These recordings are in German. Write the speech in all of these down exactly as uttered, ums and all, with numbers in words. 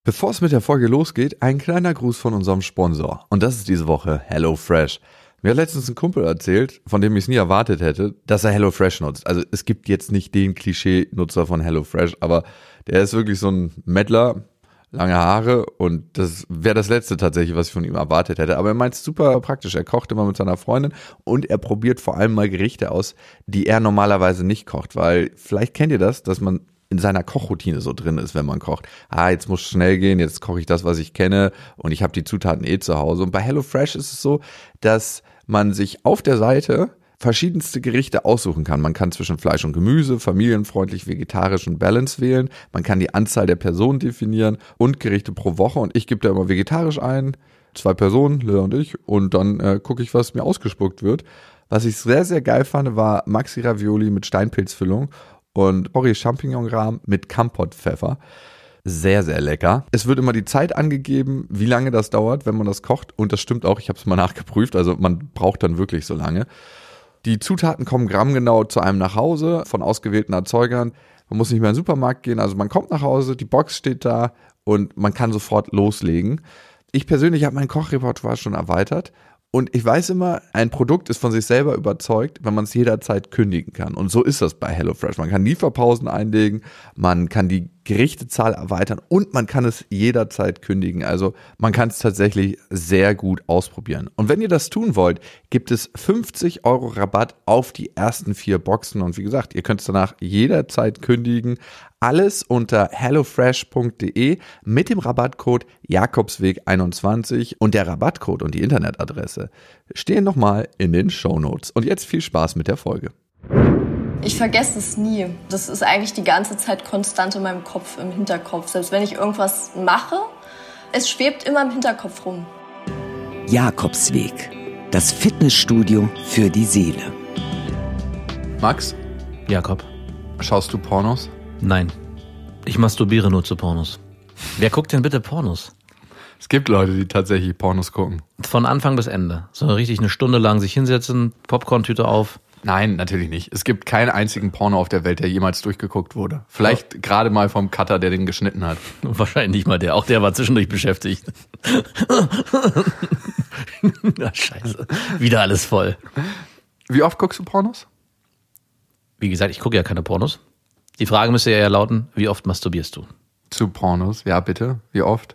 Bevor es mit der Folge losgeht, ein kleiner Gruß von unserem Sponsor. Und das ist diese Woche HelloFresh. Mir hat letztens ein Kumpel erzählt, von dem ich es nie erwartet hätte, dass er HelloFresh nutzt. Also es gibt jetzt nicht den Klischee-Nutzer von HelloFresh, aber der ist wirklich so ein Mettler, lange Haare, und das wäre das Letzte tatsächlich, was ich von ihm erwartet hätte. Aber er meint es super praktisch. Er kocht immer mit seiner Freundin und er probiert vor allem mal Gerichte aus, die er normalerweise nicht kocht. Weil vielleicht kennt ihr das, dass man in seiner Kochroutine so drin ist, wenn man kocht. Ah, jetzt muss es schnell gehen, jetzt koche ich das, was ich kenne und ich habe die Zutaten eh zu Hause. Und bei HelloFresh ist es so, dass man sich auf der Seite verschiedenste Gerichte aussuchen kann. Man kann zwischen Fleisch und Gemüse, familienfreundlich, vegetarisch und Balance wählen. Man kann die Anzahl der Personen definieren und Gerichte pro Woche. Und ich gebe da immer vegetarisch ein, zwei Personen, Lea und ich, und dann äh, gucke ich, was mir ausgespuckt wird. Was ich sehr, sehr geil fand, war Maxi Ravioli mit Steinpilzfüllung und Curry Champignon-Rahm mit Kampot-Pfeffer. Sehr, sehr lecker. Es wird immer die Zeit angegeben, wie lange das dauert, wenn man das kocht. Und das stimmt auch, ich habe es mal nachgeprüft. Also man braucht dann wirklich so lange. Die Zutaten kommen grammgenau zu einem nach Hause von ausgewählten Erzeugern. Man muss nicht mehr in den Supermarkt gehen. Also man kommt nach Hause, die Box steht da und man kann sofort loslegen. Ich persönlich habe mein Kochrepertoire schon erweitert. Und ich weiß immer, ein Produkt ist von sich selber überzeugt, wenn man es jederzeit kündigen kann. Und so ist das bei HelloFresh. Man kann Lieferpausen einlegen, man kann die Gerichtezahl erweitern und man kann es jederzeit kündigen. Also man kann es tatsächlich sehr gut ausprobieren. Und wenn ihr das tun wollt, gibt es fünfzig Euro Rabatt auf die ersten vier Boxen. Und wie gesagt, ihr könnt es danach jederzeit kündigen. Alles unter hellofresh punkt de mit dem Rabattcode Jakobsweg einundzwanzig, und der Rabattcode und die Internetadresse stehen nochmal in den Shownotes. Und jetzt viel Spaß mit der Folge. Ich vergesse es nie. Das ist eigentlich die ganze Zeit konstant in meinem Kopf, im Hinterkopf. Selbst wenn ich irgendwas mache, es schwebt immer im Hinterkopf rum. Jakobsweg, das Fitnessstudio für die Seele. Max? Jakob? Schaust du Pornos? Nein. Ich masturbiere nur zu Pornos. Wer guckt denn bitte Pornos? Es gibt Leute, die tatsächlich Pornos gucken. Von Anfang bis Ende. So richtig eine Stunde lang sich hinsetzen, Popcorn-Tüte auf. Nein, natürlich nicht. Es gibt keinen einzigen Porno auf der Welt, der jemals durchgeguckt wurde. Vielleicht ja. Gerade mal vom Cutter, der den geschnitten hat. Wahrscheinlich nicht mal der. Auch der war zwischendurch beschäftigt. Na, scheiße. Wieder alles voll. Wie oft guckst du Pornos? Wie gesagt, ich gucke ja keine Pornos. Die Frage müsste ja eher lauten, wie oft masturbierst du? Zu Pornos? Ja, bitte. Wie oft?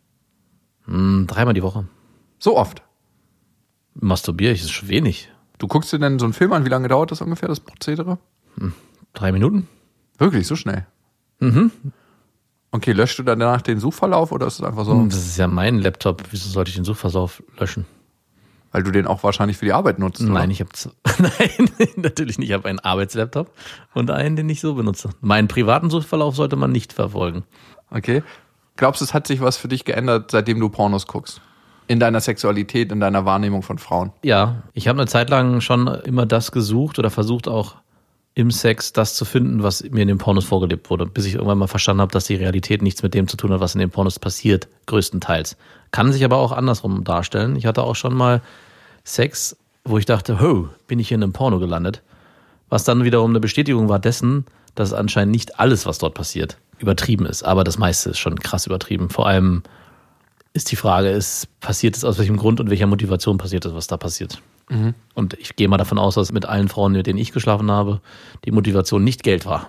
Hm, dreimal die Woche. So oft? Masturbiere ich, ist schon wenig. Du guckst dir denn so einen Film an, wie lange dauert das ungefähr, das Prozedere? Hm, drei Minuten. Wirklich, so schnell? Mhm. Okay, löschst du dann danach den Suchverlauf oder ist es einfach so? Das ist ja mein Laptop. Wieso sollte ich den Suchverlauf löschen? Weil du den auch wahrscheinlich für die Arbeit nutzt, oder? Nein, ich habe Nein, natürlich nicht. Ich habe einen Arbeitslaptop und einen, den ich so benutze. Meinen privaten Suchverlauf sollte man nicht verfolgen. Okay. Glaubst du, es hat sich was für dich geändert, seitdem du Pornos guckst? In deiner Sexualität, in deiner Wahrnehmung von Frauen? Ja, ich habe eine Zeit lang schon immer das gesucht oder versucht auch im Sex das zu finden, was mir in den Pornos vorgelebt wurde, bis ich irgendwann mal verstanden habe, dass die Realität nichts mit dem zu tun hat, was in den Pornos passiert, größtenteils. Kann sich aber auch andersrum darstellen. Ich hatte auch schon mal Sex, wo ich dachte, ho, bin ich hier in einem Porno gelandet, was dann wiederum eine Bestätigung war dessen, dass anscheinend nicht alles, was dort passiert, übertrieben ist, aber das meiste ist schon krass übertrieben. Vor allem ist die Frage, ist, passiert es aus welchem Grund und welcher Motivation passiert es, was da passiert. Mhm. Und ich gehe mal davon aus, dass mit allen Frauen, mit denen ich geschlafen habe, die Motivation nicht Geld war.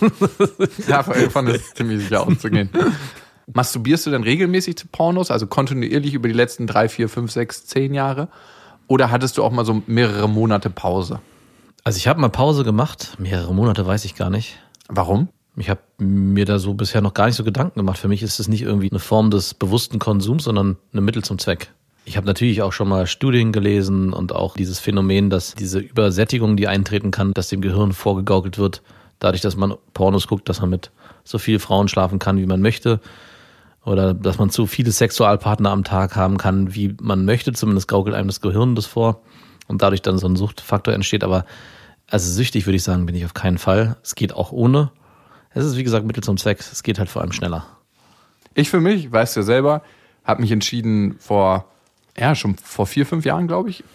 Ja, von ist ziemlich sicher auszugehen. Masturbierst du denn regelmäßig zu Pornos, also kontinuierlich über die letzten drei, vier, fünf, sechs, zehn Jahre? Oder hattest du auch mal so mehrere Monate Pause? Also ich habe mal Pause gemacht, mehrere Monate weiß ich gar nicht. Warum? Ich habe mir da so bisher noch gar nicht so Gedanken gemacht. Für mich ist es nicht irgendwie eine Form des bewussten Konsums, sondern eine Mittel zum Zweck. Ich habe natürlich auch schon mal Studien gelesen und auch dieses Phänomen, dass diese Übersättigung, die eintreten kann, dass dem Gehirn vorgegaukelt wird, dadurch, dass man Pornos guckt, dass man mit so vielen Frauen schlafen kann, wie man möchte. Oder dass man zu viele Sexualpartner am Tag haben kann, wie man möchte. Zumindest gaukelt einem das Gehirn das vor. Und dadurch dann so ein Suchtfaktor entsteht. Aber also süchtig, würde ich sagen, bin ich auf keinen Fall. Es geht auch ohne. Es ist, wie gesagt, Mittel zum Zweck. Es geht halt vor allem schneller. Ich für mich, weißt du ja selber, habe mich entschieden vor, ja, schon vor vier, fünf Jahren, glaube ich,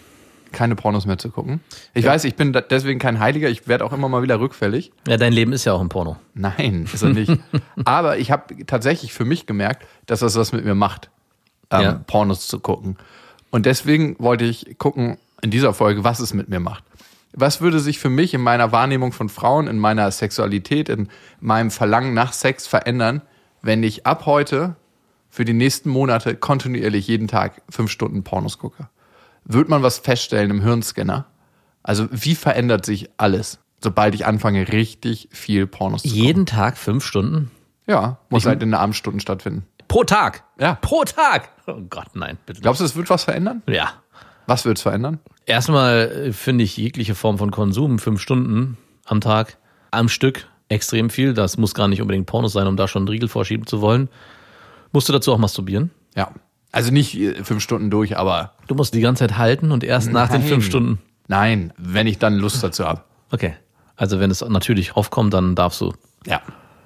keine Pornos mehr zu gucken. Ich ja. weiß, ich bin deswegen kein Heiliger, ich werde auch immer mal wieder rückfällig. Ja, dein Leben ist ja auch ein Porno. Nein, ist er nicht. Aber ich habe tatsächlich für mich gemerkt, dass das was mit mir macht, ähm, ja. Pornos zu gucken. Und deswegen wollte ich gucken in dieser Folge, was es mit mir macht. Was würde sich für mich in meiner Wahrnehmung von Frauen, in meiner Sexualität, in meinem Verlangen nach Sex verändern, wenn ich ab heute für die nächsten Monate kontinuierlich jeden Tag fünf Stunden Pornos gucke? Wird man was feststellen im Hirnscanner? Also wie verändert sich alles, sobald ich anfange, richtig viel Pornos zu gucken? Jeden Tag fünf Stunden? Ja, muss ich halt in den Abendstunden stattfinden. Pro Tag? Ja. Pro Tag? Oh Gott, nein, bitte. Glaubst du, es wird was verändern? Ja. Was wird es verändern? Erstmal finde ich jegliche Form von Konsum, fünf Stunden am Tag, am Stück, extrem viel. Das muss gar nicht unbedingt Pornos sein, um da schon einen Riegel vorschieben zu wollen. Musst du dazu auch masturbieren? Ja. Also nicht fünf Stunden durch, aber... Du musst die ganze Zeit halten und erst Nein. nach den fünf Stunden... Nein, wenn ich dann Lust dazu habe. Okay. Also wenn es natürlich aufkommt, dann darfst du... Ja.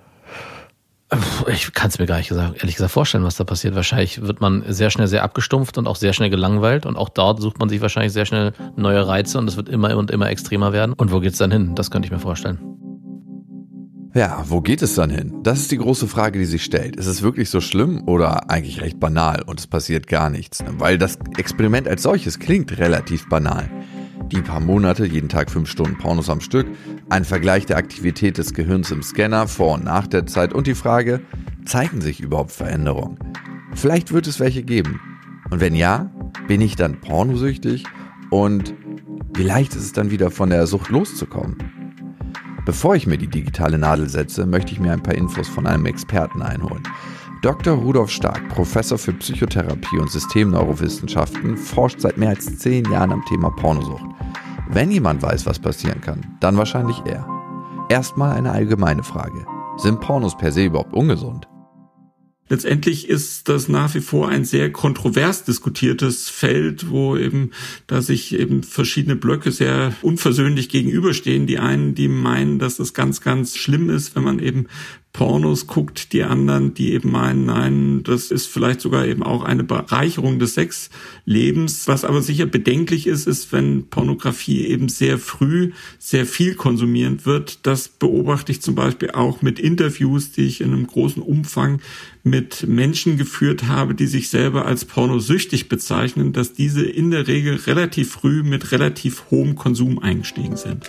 Ich kann es mir gar nicht gesagt, ehrlich gesagt vorstellen, was da passiert. Wahrscheinlich wird man sehr schnell sehr abgestumpft und auch sehr schnell gelangweilt. Und auch dort sucht man sich wahrscheinlich sehr schnell neue Reize und es wird immer und immer extremer werden. Und wo geht's dann hin? Das könnte ich mir vorstellen. Ja, wo geht es dann hin? Das ist die große Frage, die sich stellt. Ist es wirklich so schlimm oder eigentlich recht banal und es passiert gar nichts? Weil das Experiment als solches klingt relativ banal. Die paar Monate, jeden Tag fünf Stunden Pornos am Stück, ein Vergleich der Aktivität des Gehirns im Scanner vor und nach der Zeit und die Frage, zeigen sich überhaupt Veränderungen? Vielleicht wird es welche geben. Und wenn ja, bin ich dann pornosüchtig? Und wie leicht ist es dann wieder von der Sucht loszukommen? Bevor ich mir die digitale Nadel setze, möchte ich mir ein paar Infos von einem Experten einholen. Doktor Rudolf Stark, Professor für Psychotherapie und Systemneurowissenschaften, forscht seit mehr als zehn Jahren am Thema Pornosucht. Wenn jemand weiß, was passieren kann, dann wahrscheinlich er. Erstmal eine allgemeine Frage. Sind Pornos per se überhaupt ungesund? Letztendlich ist das nach wie vor ein sehr kontrovers diskutiertes Feld, wo eben, da sich eben verschiedene Blöcke sehr unversöhnlich gegenüberstehen. Die einen, die meinen, dass das ganz, ganz schlimm ist, wenn man eben Pornos guckt, die anderen, die eben meinen, nein, das ist vielleicht sogar eben auch eine Bereicherung des Sexlebens. Was aber sicher bedenklich ist, ist, wenn Pornografie eben sehr früh sehr viel konsumiert wird. Das beobachte ich zum Beispiel auch mit Interviews, die ich in einem großen Umfang mit Menschen geführt habe, die sich selber als pornosüchtig bezeichnen, dass diese in der Regel relativ früh mit relativ hohem Konsum eingestiegen sind.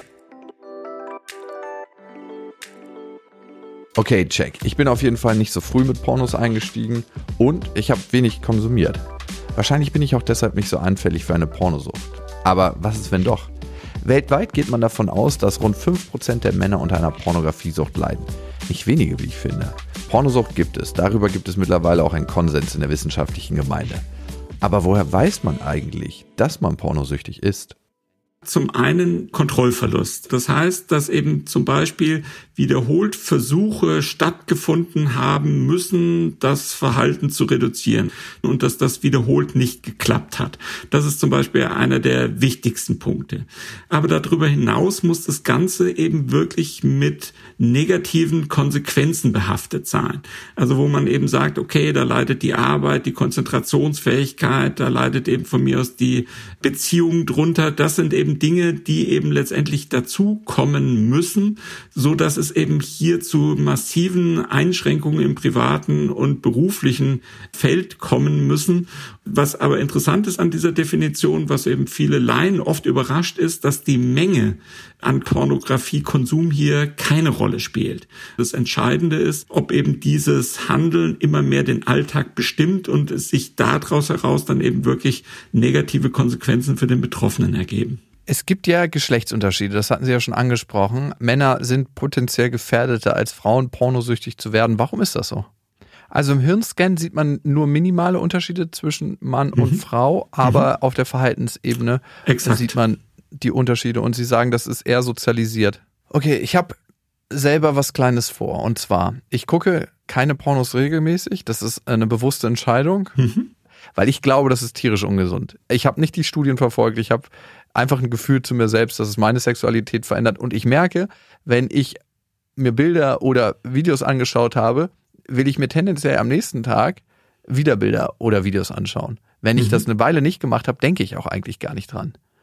Okay, check. Ich bin auf jeden Fall nicht so früh mit Pornos eingestiegen und ich habe wenig konsumiert. Wahrscheinlich bin ich auch deshalb nicht so anfällig für eine Pornosucht. Aber was ist, wenn doch? Weltweit geht man davon aus, dass rund fünf Prozent der Männer unter einer Pornografiesucht leiden. Nicht wenige, wie ich finde. Pornosucht gibt es. Darüber gibt es mittlerweile auch einen Konsens in der wissenschaftlichen Gemeinde. Aber woher weiß man eigentlich, dass man pornosüchtig ist? Zum einen Kontrollverlust. Das heißt, dass eben zum Beispiel wiederholt Versuche stattgefunden haben müssen, das Verhalten zu reduzieren und dass das wiederholt nicht geklappt hat. Das ist zum Beispiel einer der wichtigsten Punkte. Aber darüber hinaus muss das Ganze eben wirklich mit negativen Konsequenzen behaftet sein. Also wo man eben sagt, okay, da leidet die Arbeit, die Konzentrationsfähigkeit, da leidet eben von mir aus die Beziehung drunter. Das sind eben Dinge, die eben letztendlich dazukommen müssen, so dass es eben hier zu massiven Einschränkungen im privaten und beruflichen Feld kommen müssen. Was aber interessant ist an dieser Definition, was eben viele Laien oft überrascht, ist, dass die Menge an Pornografiekonsum hier keine Rolle spielt. Das Entscheidende ist, ob eben dieses Handeln immer mehr den Alltag bestimmt und es sich daraus heraus dann eben wirklich negative Konsequenzen für den Betroffenen ergeben. Es gibt ja Geschlechtsunterschiede, das hatten Sie ja schon angesprochen. Männer sind potenziell gefährdeter als Frauen, pornosüchtig zu werden. Warum ist das so? Also im Hirnscan sieht man nur minimale Unterschiede zwischen Mann mhm. und Frau, aber mhm. auf der Verhaltensebene Exakt. Sieht man die Unterschiede und Sie sagen, das ist eher sozialisiert. Okay, ich habe selber was Kleines vor und zwar, ich gucke keine Pornos regelmäßig, das ist eine bewusste Entscheidung, mhm. weil ich glaube, das ist tierisch ungesund. Ich habe nicht die Studien verfolgt, ich habe einfach ein Gefühl zu mir selbst, dass es meine Sexualität verändert und ich merke, wenn ich mir Bilder oder Videos angeschaut habe, will ich mir tendenziell am nächsten Tag wieder Bilder oder Videos anschauen. Wenn ich mhm. das eine Weile nicht gemacht habe, denke ich auch eigentlich gar nicht dran.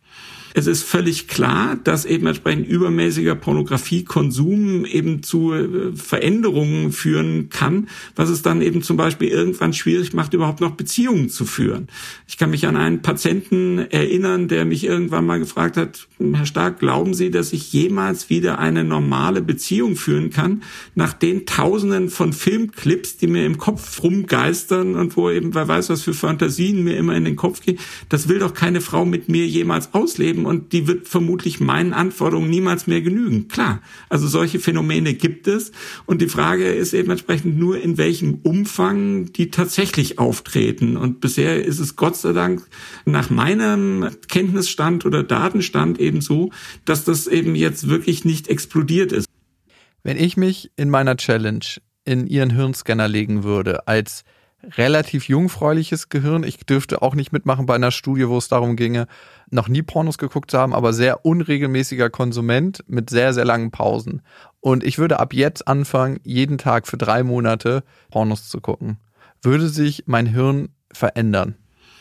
Es ist völlig klar, dass eben entsprechend übermäßiger Pornografiekonsum eben zu Veränderungen führen kann, was es dann eben zum Beispiel irgendwann schwierig macht, überhaupt noch Beziehungen zu führen. Ich kann mich an einen Patienten erinnern, der mich irgendwann mal gefragt hat, Herr Stark, glauben Sie, dass ich jemals wieder eine normale Beziehung führen kann, nach den Tausenden von Filmclips, die mir im Kopf rumgeistern und wo eben, wer weiß, was für Fantasien mir immer in den Kopf gehen, das will doch keine Frau mit mir jemals ausleben. Und die wird vermutlich meinen Anforderungen niemals mehr genügen. Klar, also solche Phänomene gibt es. Und die Frage ist eben entsprechend nur, in welchem Umfang die tatsächlich auftreten. Und bisher ist es Gott sei Dank nach meinem Kenntnisstand oder Datenstand eben so, dass das eben jetzt wirklich nicht explodiert ist. Wenn ich mich in meiner Challenge in Ihren Hirnscanner legen würde, als relativ jungfräuliches Gehirn. Ich dürfte auch nicht mitmachen bei einer Studie, wo es darum ginge, noch nie Pornos geguckt zu haben, aber sehr unregelmäßiger Konsument mit sehr, sehr langen Pausen. Und ich würde ab jetzt anfangen, jeden Tag für drei Monate Pornos zu gucken. Würde sich mein Hirn verändern?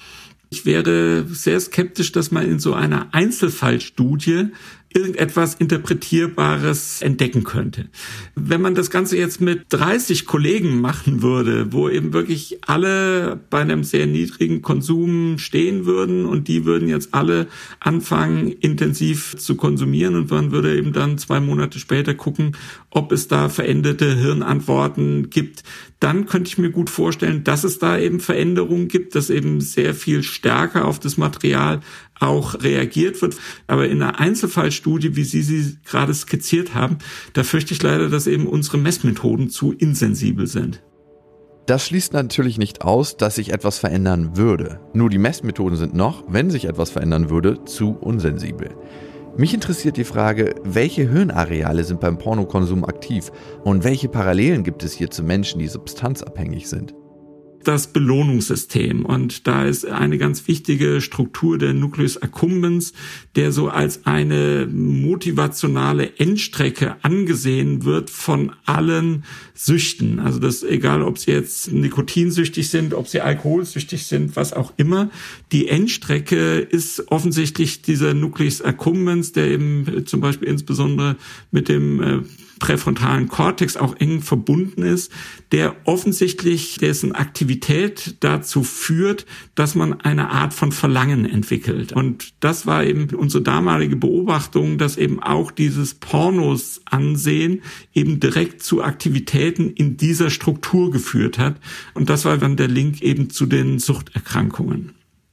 Ich wäre sehr skeptisch, dass man in so einer Einzelfallstudie irgendetwas Interpretierbares entdecken könnte. Wenn man das Ganze jetzt mit dreißig Kollegen machen würde, wo eben wirklich alle bei einem sehr niedrigen Konsum stehen würden und die würden jetzt alle anfangen, intensiv zu konsumieren und man würde eben dann zwei Monate später gucken, ob es da veränderte Hirnantworten gibt, dann könnte ich mir gut vorstellen, dass es da eben Veränderungen gibt, dass eben sehr viel stärker auf das Material auch reagiert wird. Aber in einer Einzelfallstudie, wie Sie sie gerade skizziert haben, da fürchte ich leider, dass eben unsere Messmethoden zu insensibel sind. Das schließt natürlich nicht aus, dass sich etwas verändern würde. Nur die Messmethoden sind noch, wenn sich etwas verändern würde, zu unsensibel. Mich interessiert die Frage, welche Hirnareale sind beim Pornokonsum aktiv und welche Parallelen gibt es hier zu Menschen, die substanzabhängig sind? Das Belohnungssystem. Und da ist eine ganz wichtige Struktur der Nucleus accumbens, der so als eine motivationale Endstrecke angesehen wird von allen Süchten. Also das, egal ob sie jetzt nikotinsüchtig sind, ob sie alkoholsüchtig sind, was auch immer. Die Endstrecke ist offensichtlich dieser Nucleus accumbens, der eben zum Beispiel insbesondere mit dem äh, präfrontalen Kortex auch eng verbunden ist, der offensichtlich dessen Aktivität dazu führt, dass man eine Art von Verlangen entwickelt. Und das war eben unsere damalige Beobachtung, dass eben auch dieses Pornos-Ansehen eben direkt zu Aktivitäten in dieser Struktur geführt hat. Und das war dann der Link eben zu den Suchterkrankungen.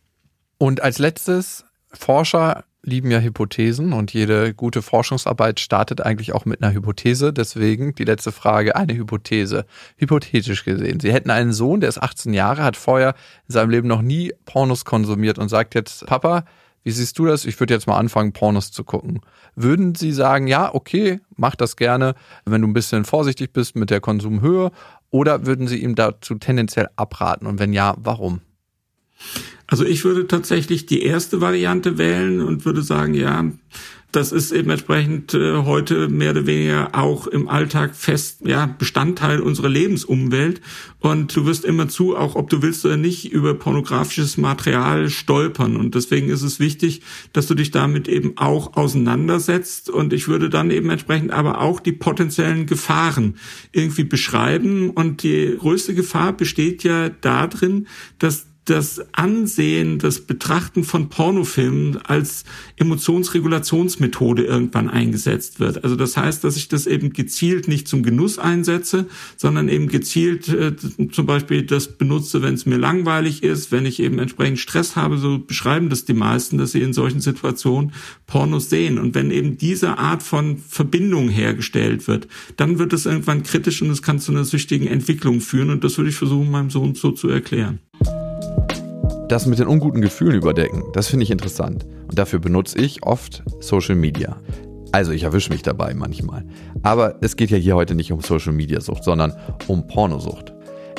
Und als letztes, Forscher lieben ja Hypothesen und jede gute Forschungsarbeit startet eigentlich auch mit einer Hypothese. Deswegen die letzte Frage, eine Hypothese. Hypothetisch gesehen, Sie hätten einen Sohn, der ist achtzehn Jahre, hat vorher in seinem Leben noch nie Pornos konsumiert und sagt jetzt, Papa, wie siehst du das? Ich würde jetzt mal anfangen, Pornos zu gucken. Würden Sie sagen, ja, okay, mach das gerne, wenn du ein bisschen vorsichtig bist mit der Konsumhöhe? Oder würden Sie ihm dazu tendenziell abraten? Und wenn ja, warum? Also ich würde tatsächlich die erste Variante wählen und würde sagen, ja, das ist eben entsprechend äh, heute mehr oder weniger auch im Alltag fest, ja, Bestandteil unserer Lebensumwelt. Und du wirst immerzu, auch ob du willst oder nicht, über pornografisches Material stolpern. Und deswegen ist es wichtig, dass du dich damit eben auch auseinandersetzt. Und ich würde dann eben entsprechend aber auch die potenziellen Gefahren irgendwie beschreiben. Und die größte Gefahr besteht ja darin, dass das Ansehen, das Betrachten von Pornofilmen als Emotionsregulationsmethode irgendwann eingesetzt wird. Also das heißt, dass ich das eben gezielt nicht zum Genuss einsetze, sondern eben gezielt äh, zum Beispiel das benutze, wenn es mir langweilig ist, wenn ich eben entsprechend Stress habe. So beschreiben das die meisten, dass sie in solchen Situationen Pornos sehen. Und wenn eben diese Art von Verbindung hergestellt wird, dann wird es irgendwann kritisch und es kann zu einer süchtigen Entwicklung führen. Und das würde ich versuchen, meinem Sohn so zu erklären. Das mit den unguten Gefühlen überdecken, das finde ich interessant. Und dafür benutze ich oft Social Media. Also ich erwische mich dabei manchmal. Aber es geht ja hier heute nicht um Social Media Sucht, sondern um Pornosucht.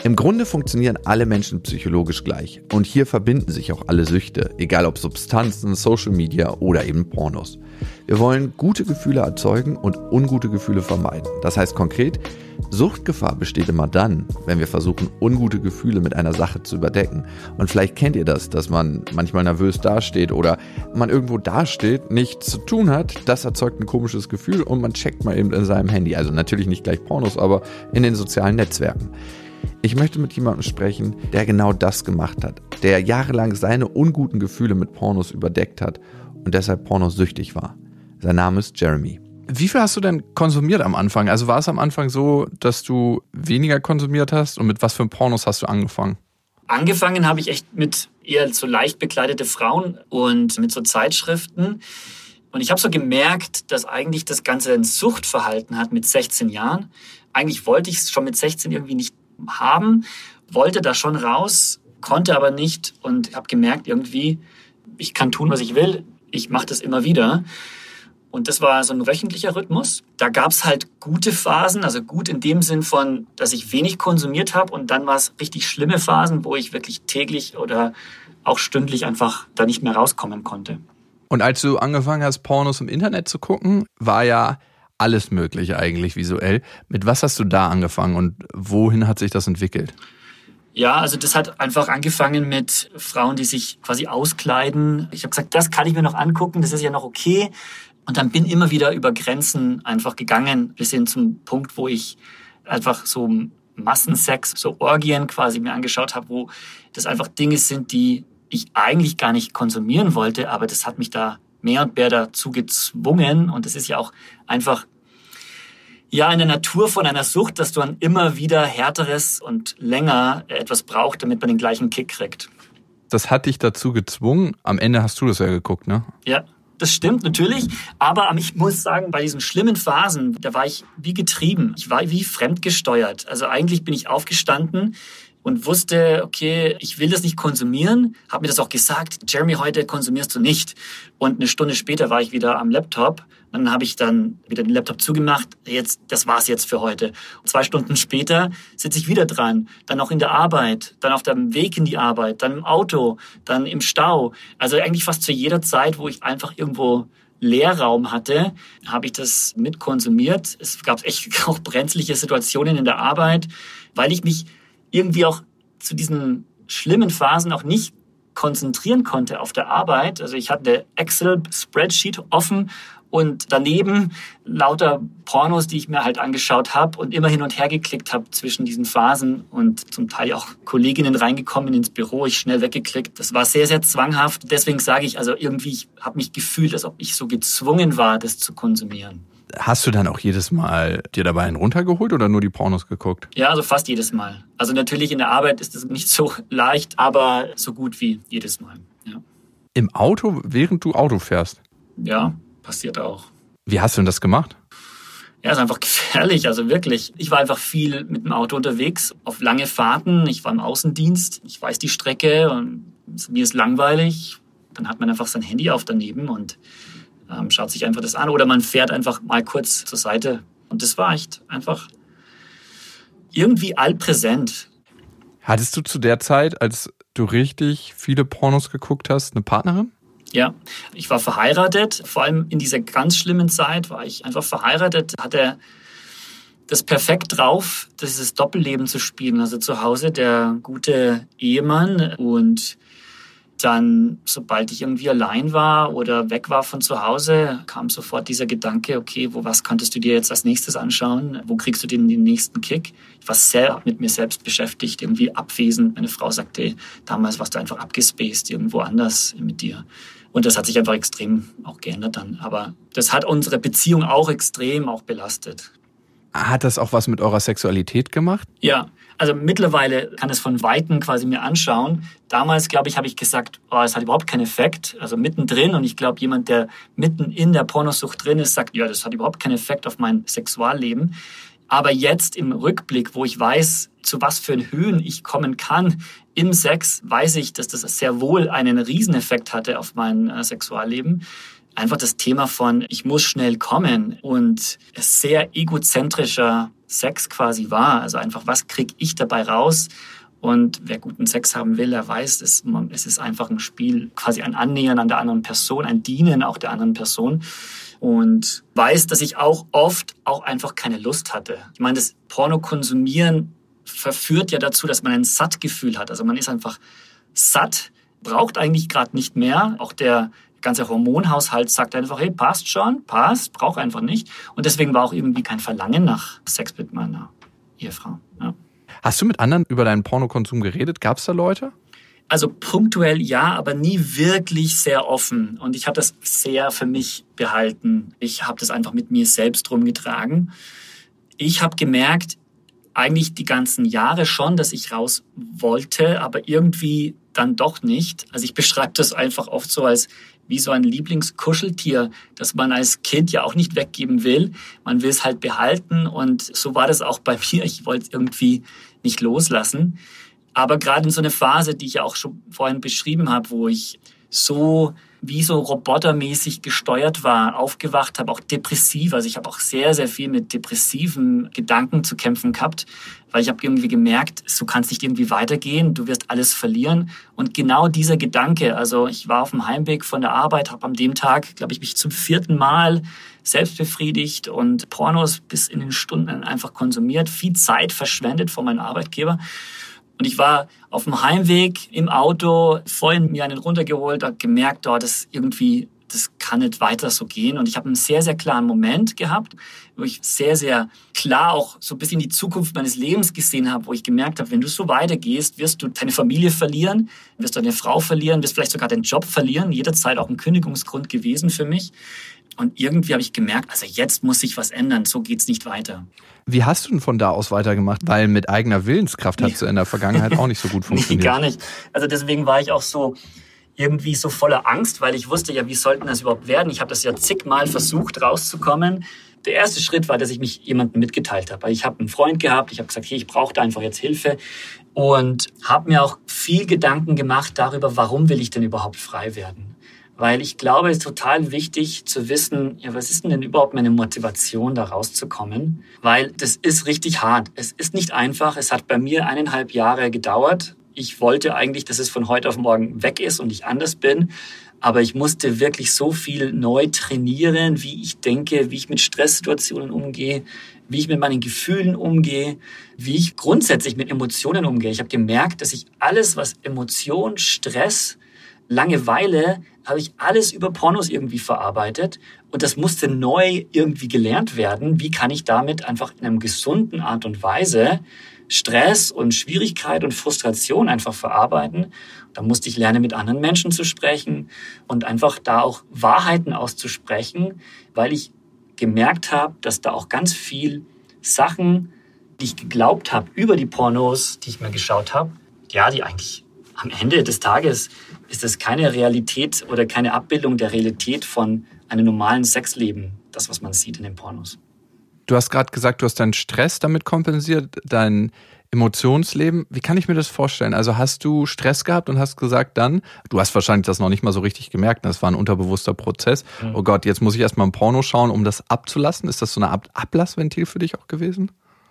Im Grunde funktionieren alle Menschen psychologisch gleich und hier verbinden sich auch alle Süchte, egal ob Substanzen, Social Media oder eben Pornos. Wir wollen gute Gefühle erzeugen und ungute Gefühle vermeiden. Das heißt konkret, Suchtgefahr besteht immer dann, wenn wir versuchen, ungute Gefühle mit einer Sache zu überdecken. Und vielleicht kennt ihr das, dass man manchmal nervös dasteht oder man irgendwo dasteht, nichts zu tun hat. Das erzeugt ein komisches Gefühl und man checkt mal eben in seinem Handy. Also natürlich nicht gleich Pornos, aber in den sozialen Netzwerken. Ich möchte mit jemandem sprechen, der genau das gemacht hat, der jahrelang seine unguten Gefühle mit Pornos überdeckt hat und deshalb pornosüchtig war. Sein Name ist Jeremy. Wie viel hast du denn konsumiert am Anfang? Also war es am Anfang so, dass du weniger konsumiert hast und mit was für Pornos hast du angefangen? Angefangen habe ich echt mit eher so leicht bekleidete Frauen und mit so Zeitschriften. Und ich habe so gemerkt, dass eigentlich das Ganze ein Suchtverhalten hat mit sechzehn Jahren. Eigentlich wollte ich es schon mit sechzehn irgendwie nicht haben, wollte da schon raus, konnte aber nicht und habe gemerkt irgendwie, ich kann tun, was ich will. Ich mache das immer wieder. Und das war so ein wöchentlicher Rhythmus. Da gab es halt gute Phasen, also gut in dem Sinn von, dass ich wenig konsumiert habe. Und dann war es richtig schlimme Phasen, wo ich wirklich täglich oder auch stündlich einfach da nicht mehr rauskommen konnte. Und als du angefangen hast, Pornos im Internet zu gucken, war ja alles Mögliche eigentlich visuell. Mit was hast du da angefangen und wohin hat sich das entwickelt? Ja, also das hat einfach angefangen mit Frauen, die sich quasi auskleiden. Ich habe gesagt, das kann ich mir noch angucken, das ist ja noch okay. Und dann bin immer wieder über Grenzen einfach gegangen, bis hin zum Punkt, wo ich einfach so Massensex, so Orgien quasi mir angeschaut habe, wo das einfach Dinge sind, die ich eigentlich gar nicht konsumieren wollte, aber das hat mich da mehr und mehr dazu gezwungen. Und das ist ja auch einfach ja in der Natur von einer Sucht, dass du dann immer wieder härteres und länger etwas brauchst, damit man den gleichen Kick kriegt. Das hat dich dazu gezwungen. Am Ende hast du das ja geguckt, ne? Ja. Das stimmt natürlich, aber ich muss sagen, bei diesen schlimmen Phasen, da war ich wie getrieben. Ich war wie fremdgesteuert. Also eigentlich bin ich aufgestanden und wusste, okay, ich will das nicht konsumieren. Habe mir das auch gesagt, Jeremy, heute konsumierst du nicht. Und eine Stunde später war ich wieder am Laptop. Dann habe ich dann wieder den Laptop zugemacht. Jetzt, das war's jetzt für heute. Und zwei Stunden später sitze ich wieder dran. Dann auch in der Arbeit, dann auf dem Weg in die Arbeit, dann im Auto, dann im Stau. Also eigentlich fast zu jeder Zeit, wo ich einfach irgendwo Leerraum hatte, habe ich das mit konsumiert. Es gab echt auch brenzliche Situationen in der Arbeit, weil ich mich irgendwie auch zu diesen schlimmen Phasen auch nicht konzentrieren konnte auf der Arbeit. Also ich hatte Excel-Spreadsheet offen und daneben lauter Pornos, die ich mir halt angeschaut habe und immer hin und her geklickt habe zwischen diesen Phasen und zum Teil auch Kolleginnen reingekommen ins Büro, ich schnell weggeklickt. Das war sehr, sehr zwanghaft. Deswegen sage ich, also irgendwie, ich habe mich gefühlt, als ob ich so gezwungen war, das zu konsumieren. Hast du dann auch jedes Mal dir dabei einen runtergeholt oder nur die Pornos geguckt? Ja, also fast jedes Mal. Also natürlich in der Arbeit ist das nicht so leicht, aber so gut wie jedes Mal. Ja. Im Auto, während du Auto fährst? Ja, passiert auch. Wie hast du denn das gemacht? Ja, ist einfach gefährlich, also wirklich. Ich war einfach viel mit dem Auto unterwegs, auf lange Fahrten. Ich war im Außendienst, ich weiß die Strecke und mir ist langweilig. Dann hat man einfach sein Handy auf daneben und ähm, schaut sich einfach das an. Oder man fährt einfach mal kurz zur Seite. Und das war echt einfach irgendwie allpräsent. Hattest du zu der Zeit, als du richtig viele Pornos geguckt hast, eine Partnerin? Ja, ich war verheiratet. Vor allem in dieser ganz schlimmen Zeit war ich einfach verheiratet, hatte das perfekt drauf, dieses Doppelleben zu spielen. Also zu Hause der gute Ehemann und dann, sobald ich irgendwie allein war oder weg war von zu Hause, kam sofort dieser Gedanke, okay, wo was könntest du dir jetzt als nächstes anschauen? Wo kriegst du den, den nächsten Kick? Ich war sehr mit mir selbst beschäftigt, irgendwie abwesend. Meine Frau sagte, damals warst du einfach abgespaced, irgendwo anders mit dir. Und das hat sich einfach extrem auch geändert dann. Aber das hat unsere Beziehung auch extrem auch belastet. Hat das auch was mit eurer Sexualität gemacht? Ja, also mittlerweile kann es von Weitem quasi mir anschauen. Damals, glaube ich, habe ich gesagt, oh, es hat überhaupt keinen Effekt. Also mittendrin. Und ich glaube, jemand, der mitten in der Pornosucht drin ist, sagt, ja, das hat überhaupt keinen Effekt auf mein Sexualleben. Aber jetzt im Rückblick, wo ich weiß, zu was für Höhen ich kommen kann im Sex, weiß ich, dass das sehr wohl einen Rieseneffekt hatte auf mein äh, Sexualleben. Einfach das Thema von, ich muss schnell kommen und sehr egozentrischer Sex quasi war. Also einfach, was kriege ich dabei raus? Und wer guten Sex haben will, der weiß, es, es ist einfach ein Spiel, quasi ein Annähern an der anderen Person, ein Dienen auch der anderen Person. Und weiß, dass ich auch oft auch einfach keine Lust hatte. Ich meine, das Porno-Konsumieren verführt ja dazu, dass man ein Sattgefühl hat. Also man ist einfach satt, braucht eigentlich gerade nicht mehr. Auch der ganze Hormonhaushalt sagt einfach, hey, passt schon, passt, braucht einfach nicht. Und deswegen war auch irgendwie kein Verlangen nach Sex mit meiner Ehefrau. Ja. Hast du mit anderen über deinen Pornokonsum geredet? Gab es da Leute? Also punktuell ja, aber nie wirklich sehr offen. Und ich habe das sehr für mich behalten. Ich habe das einfach mit mir selbst rumgetragen. Ich habe gemerkt, eigentlich die ganzen Jahre schon, dass ich raus wollte, aber irgendwie dann doch nicht. Also ich beschreibe das einfach oft so als wie so ein Lieblingskuscheltier, das man als Kind ja auch nicht weggeben will. Man will es halt behalten und so war das auch bei mir. Ich wollte es irgendwie nicht loslassen. Aber gerade in so eine Phase, die ich ja auch schon vorhin beschrieben habe, wo ich so wie so robotermäßig gesteuert war, aufgewacht habe, auch depressiv. Also ich habe auch sehr, sehr viel mit depressiven Gedanken zu kämpfen gehabt, weil ich habe irgendwie gemerkt, so kann es nicht irgendwie weitergehen, du wirst alles verlieren. Und genau dieser Gedanke, also ich war auf dem Heimweg von der Arbeit, habe an dem Tag, glaube ich, mich zum vierten Mal selbst befriedigt und Pornos bis in den Stunden einfach konsumiert, viel Zeit verschwendet von meinem Arbeitgeber. Und ich war auf dem Heimweg im Auto, vorhin mir einen runtergeholt, habe gemerkt, oh, das irgendwie, das kann nicht weiter so gehen. Und ich habe einen sehr, sehr klaren Moment gehabt, wo ich sehr, sehr klar auch so ein bisschen die Zukunft meines Lebens gesehen habe, wo ich gemerkt habe, wenn du so weitergehst, wirst du deine Familie verlieren, wirst du deine Frau verlieren, wirst vielleicht sogar deinen Job verlieren. Jederzeit auch ein Kündigungsgrund gewesen für mich. Und irgendwie habe ich gemerkt, also jetzt muss sich was ändern, so geht's nicht weiter. Wie hast du denn von da aus weitergemacht? Weil mit eigener Willenskraft hat es in der Vergangenheit auch nicht so gut funktioniert. Nee, gar nicht. Also deswegen war ich auch so irgendwie so voller Angst, weil ich wusste ja, wie sollten das überhaupt werden? Ich habe das ja zigmal versucht, rauszukommen. Der erste Schritt war, dass ich mich jemandem mitgeteilt habe. Ich habe einen Freund gehabt, ich habe gesagt, hey, ich brauche da einfach jetzt Hilfe. Und habe mir auch viel Gedanken gemacht darüber, warum will ich denn überhaupt frei werden? Weil ich glaube, es ist total wichtig zu wissen, ja, was ist denn, denn überhaupt meine Motivation, da rauszukommen? Weil das ist richtig hart. Es ist nicht einfach. Es hat bei mir eineinhalb Jahre gedauert. Ich wollte eigentlich, dass es von heute auf morgen weg ist und ich anders bin. Aber ich musste wirklich so viel neu trainieren, wie ich denke, wie ich mit Stresssituationen umgehe, wie ich mit meinen Gefühlen umgehe, wie ich grundsätzlich mit Emotionen umgehe. Ich habe gemerkt, dass ich alles, was Emotion, Stress, Langeweile, habe ich alles über Pornos irgendwie verarbeitet und das musste neu irgendwie gelernt werden. Wie kann ich damit einfach in einer gesunden Art und Weise Stress und Schwierigkeit und Frustration einfach verarbeiten? Da musste ich lernen, mit anderen Menschen zu sprechen und einfach da auch Wahrheiten auszusprechen, weil ich gemerkt habe, dass da auch ganz viel Sachen, die ich geglaubt habe über die Pornos, die ich mir geschaut habe, ja, die eigentlich am Ende des Tages ist das keine Realität oder keine Abbildung der Realität von einem normalen Sexleben, das, was man sieht in den Pornos. Du hast gerade gesagt, du hast deinen Stress damit kompensiert, dein Emotionsleben. Wie kann ich mir das vorstellen? Also hast du Stress gehabt und hast gesagt dann, du hast wahrscheinlich das noch nicht mal so richtig gemerkt, das war ein unterbewusster Prozess. Mhm. Oh Gott, jetzt muss ich erstmal ein Porno schauen, um das abzulassen. Ist das so eine Art Ablassventil für dich auch gewesen?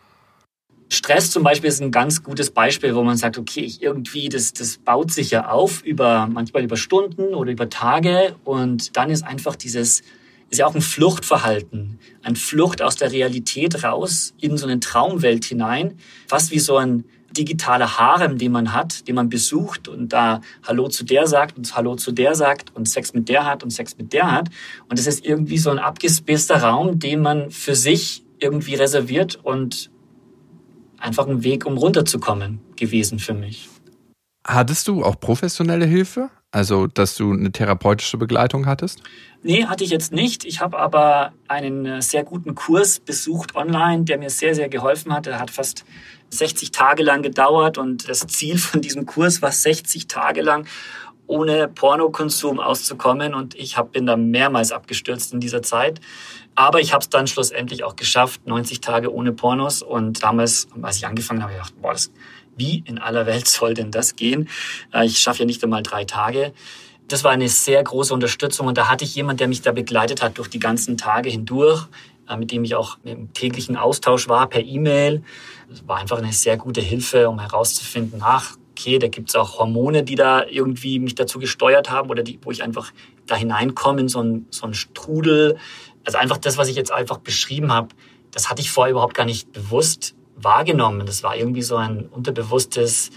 Stress zum Beispiel ist ein ganz gutes Beispiel, wo man sagt, okay, ich irgendwie, das, das baut sich ja auf über, manchmal über Stunden oder über Tage und dann ist einfach dieses, ist ja auch ein Fluchtverhalten, ein Flucht aus der Realität raus in so eine Traumwelt hinein, fast wie so ein digitaler Harem, den man hat, den man besucht und da Hallo zu der sagt und Hallo zu der sagt und Sex mit der hat und Sex mit der hat und es ist irgendwie so ein abgespaceder Raum, den man für sich irgendwie reserviert und einfach ein Weg, um runterzukommen gewesen für mich. Hattest du auch professionelle Hilfe? Also, dass du eine therapeutische Begleitung hattest? Nee, hatte ich jetzt nicht. Ich habe aber einen sehr guten Kurs besucht online, der mir sehr, sehr geholfen hat. Er hat fast sechzig Tage lang gedauert und das Ziel von diesem Kurs war, sechzig Tage lang ohne Pornokonsum auszukommen und ich hab, bin da mehrmals abgestürzt in dieser Zeit. Aber ich habe es dann schlussendlich auch geschafft, neunzig Tage ohne Pornos. Und damals, als ich angefangen habe, habe ich gedacht, boah, das, wie in aller Welt soll denn das gehen? Ich schaffe ja nicht einmal drei Tage. Das war eine sehr große Unterstützung. Und da hatte ich jemanden, der mich da begleitet hat durch die ganzen Tage hindurch, mit dem ich auch im täglichen Austausch war per E-Mail. Das war einfach eine sehr gute Hilfe, um herauszufinden, ach, okay, da gibt's auch Hormone, die da irgendwie mich dazu gesteuert haben oder die, wo ich einfach da hineinkomme in so einen, so einen Strudel. Also einfach das, was ich jetzt einfach beschrieben habe, das hatte ich vorher überhaupt gar nicht bewusst wahrgenommen. Das war irgendwie so ein unterbewusstes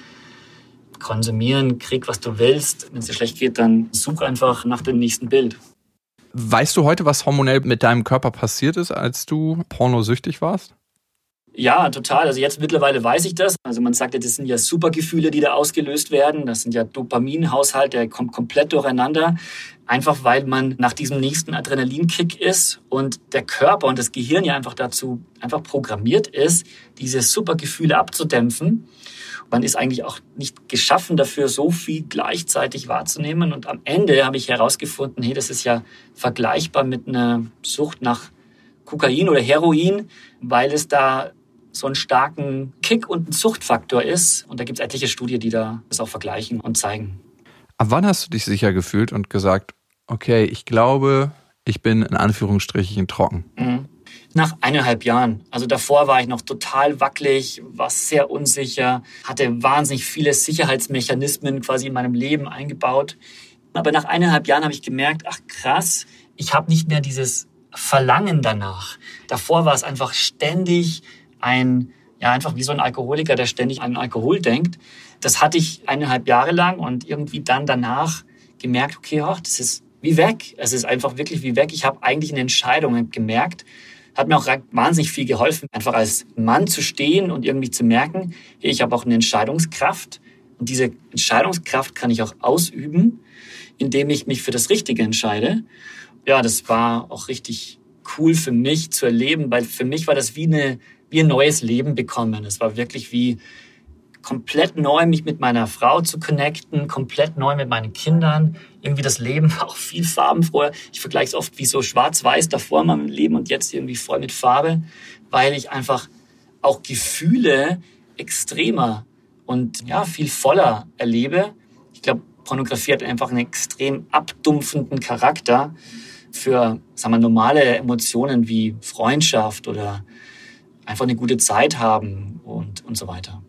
Konsumieren, krieg, was du willst. Wenn es dir schlecht geht, dann such einfach nach dem nächsten Bild. Weißt du heute, was hormonell mit deinem Körper passiert ist, als du pornosüchtig warst? Ja, total. Also jetzt mittlerweile weiß ich das. Also man sagt ja, das sind ja Supergefühle, die da ausgelöst werden. Das sind ja Dopaminhaushalt, der kommt komplett durcheinander. Einfach weil man nach diesem nächsten Adrenalinkick ist und der Körper und das Gehirn ja einfach dazu einfach programmiert ist, diese Supergefühle abzudämpfen. Man ist eigentlich auch nicht geschaffen dafür, so viel gleichzeitig wahrzunehmen. Und am Ende habe ich herausgefunden, hey, das ist ja vergleichbar mit einer Sucht nach Kokain oder Heroin, weil es da so einen starken Kick und einen Suchtfaktor ist. Und da gibt es etliche Studien, die da das auch vergleichen und zeigen. Ab wann hast du dich sicher gefühlt und gesagt, okay, ich glaube, ich bin in Anführungsstrichen trocken? Mhm. Nach eineinhalb Jahren. Also davor war ich noch total wackelig, war sehr unsicher, hatte wahnsinnig viele Sicherheitsmechanismen quasi in meinem Leben eingebaut. Aber nach eineinhalb Jahren habe ich gemerkt, ach krass, ich habe nicht mehr dieses Verlangen danach. Davor war es einfach ständig ein, ja einfach wie so ein Alkoholiker, der ständig an Alkohol denkt. Das hatte ich eineinhalb Jahre lang und irgendwie dann danach gemerkt, okay, ach, das ist wie weg. Es ist einfach wirklich wie weg. Ich habe eigentlich eine Entscheidung gemerkt. Hat mir auch wahnsinnig viel geholfen, einfach als Mann zu stehen und irgendwie zu merken, ich habe auch eine Entscheidungskraft. Und diese Entscheidungskraft kann ich auch ausüben, indem ich mich für das Richtige entscheide. Ja, das war auch richtig cool für mich zu erleben, weil für mich war das wie, eine, wie ein neues Leben bekommen. Es war wirklich wie komplett neu, mich mit meiner Frau zu connecten, komplett neu mit meinen Kindern. Irgendwie das Leben war auch viel farbenfroher. Ich vergleiche es oft wie so schwarz-weiß davor in meinem Leben und jetzt irgendwie voll mit Farbe, weil ich einfach auch Gefühle extremer und ja viel voller erlebe. Ich glaube, Pornografie hat einfach einen extrem abdumpfenden Charakter für, sagen wir, normale Emotionen wie Freundschaft oder einfach eine gute Zeit haben und, und so weiter.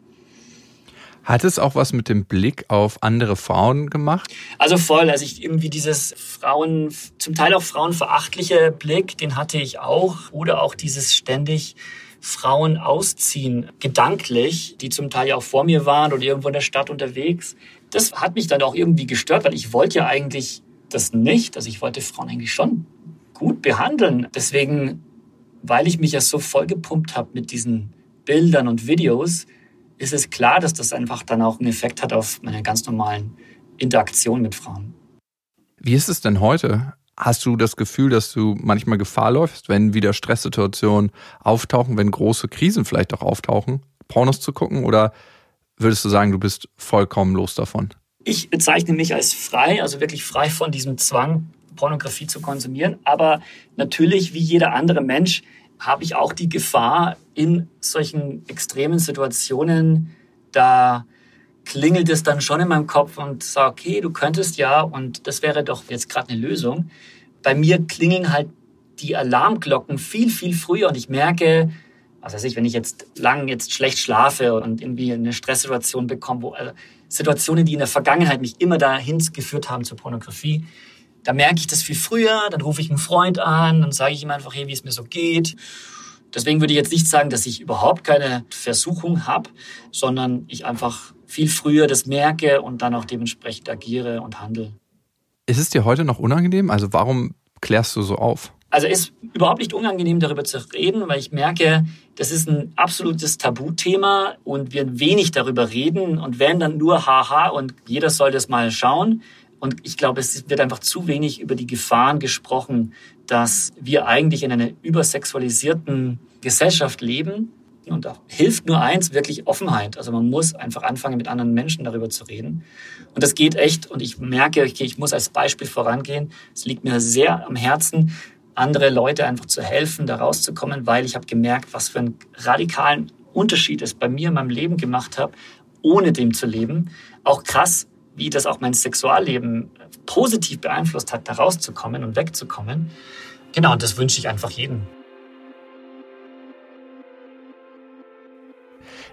Hat es auch was mit dem Blick auf andere Frauen gemacht? Also voll, also ich irgendwie dieses Frauen, zum Teil auch frauenverachtliche Blick, den hatte ich auch. Oder auch dieses ständig Frauen ausziehen, gedanklich, die zum Teil ja auch vor mir waren oder irgendwo in der Stadt unterwegs. Das hat mich dann auch irgendwie gestört, weil ich wollte ja eigentlich das nicht. Also ich wollte Frauen eigentlich schon gut behandeln. Deswegen, weil ich mich ja so vollgepumpt habe mit diesen Bildern und Videos, ist es klar, dass das einfach dann auch einen Effekt hat auf meine ganz normalen Interaktionen mit Frauen. Wie ist es denn heute? Hast du das Gefühl, dass du manchmal Gefahr läufst, wenn wieder Stresssituationen auftauchen, wenn große Krisen vielleicht auch auftauchen, Pornos zu gucken? Oder würdest du sagen, du bist vollkommen los davon? Ich bezeichne mich als frei, also wirklich frei von diesem Zwang, Pornografie zu konsumieren. Aber natürlich, wie jeder andere Mensch, habe ich auch die Gefahr, in solchen extremen Situationen, da klingelt es dann schon in meinem Kopf und sagt, okay, du könntest ja, und das wäre doch jetzt gerade eine Lösung. Bei mir klingeln halt die Alarmglocken viel, viel früher und ich merke, was weiß ich, wenn ich jetzt lang jetzt schlecht schlafe und irgendwie eine Stresssituation bekomme, wo also Situationen, die in der Vergangenheit mich immer dahin geführt haben zur Pornografie, da merke ich das viel früher, dann rufe ich einen Freund an, dann sage ich ihm einfach, hey, wie es mir so geht. Deswegen würde ich jetzt nicht sagen, dass ich überhaupt keine Versuchung habe, sondern ich einfach viel früher das merke und dann auch dementsprechend agiere und handle. Ist es dir heute noch unangenehm? Also warum klärst du so auf? Also es ist überhaupt nicht unangenehm, darüber zu reden, weil ich merke, das ist ein absolutes Tabuthema und wir wenig darüber reden und wenn dann nur haha und jeder soll das mal schauen. Und ich glaube, es wird einfach zu wenig über die Gefahren gesprochen, dass wir eigentlich in einer übersexualisierten Gesellschaft leben. Und da hilft nur eins, wirklich Offenheit. Also man muss einfach anfangen, mit anderen Menschen darüber zu reden. Und das geht echt. Und ich merke, okay, ich muss als Beispiel vorangehen. Es liegt mir sehr am Herzen, andere Leute einfach zu helfen, da rauszukommen, weil ich habe gemerkt, was für einen radikalen Unterschied es bei mir in meinem Leben gemacht hat, ohne dem zu leben. Auch krass, wie das auch mein Sexualleben positiv beeinflusst hat, da rauszukommen und wegzukommen. Genau, und das wünsche ich einfach jedem.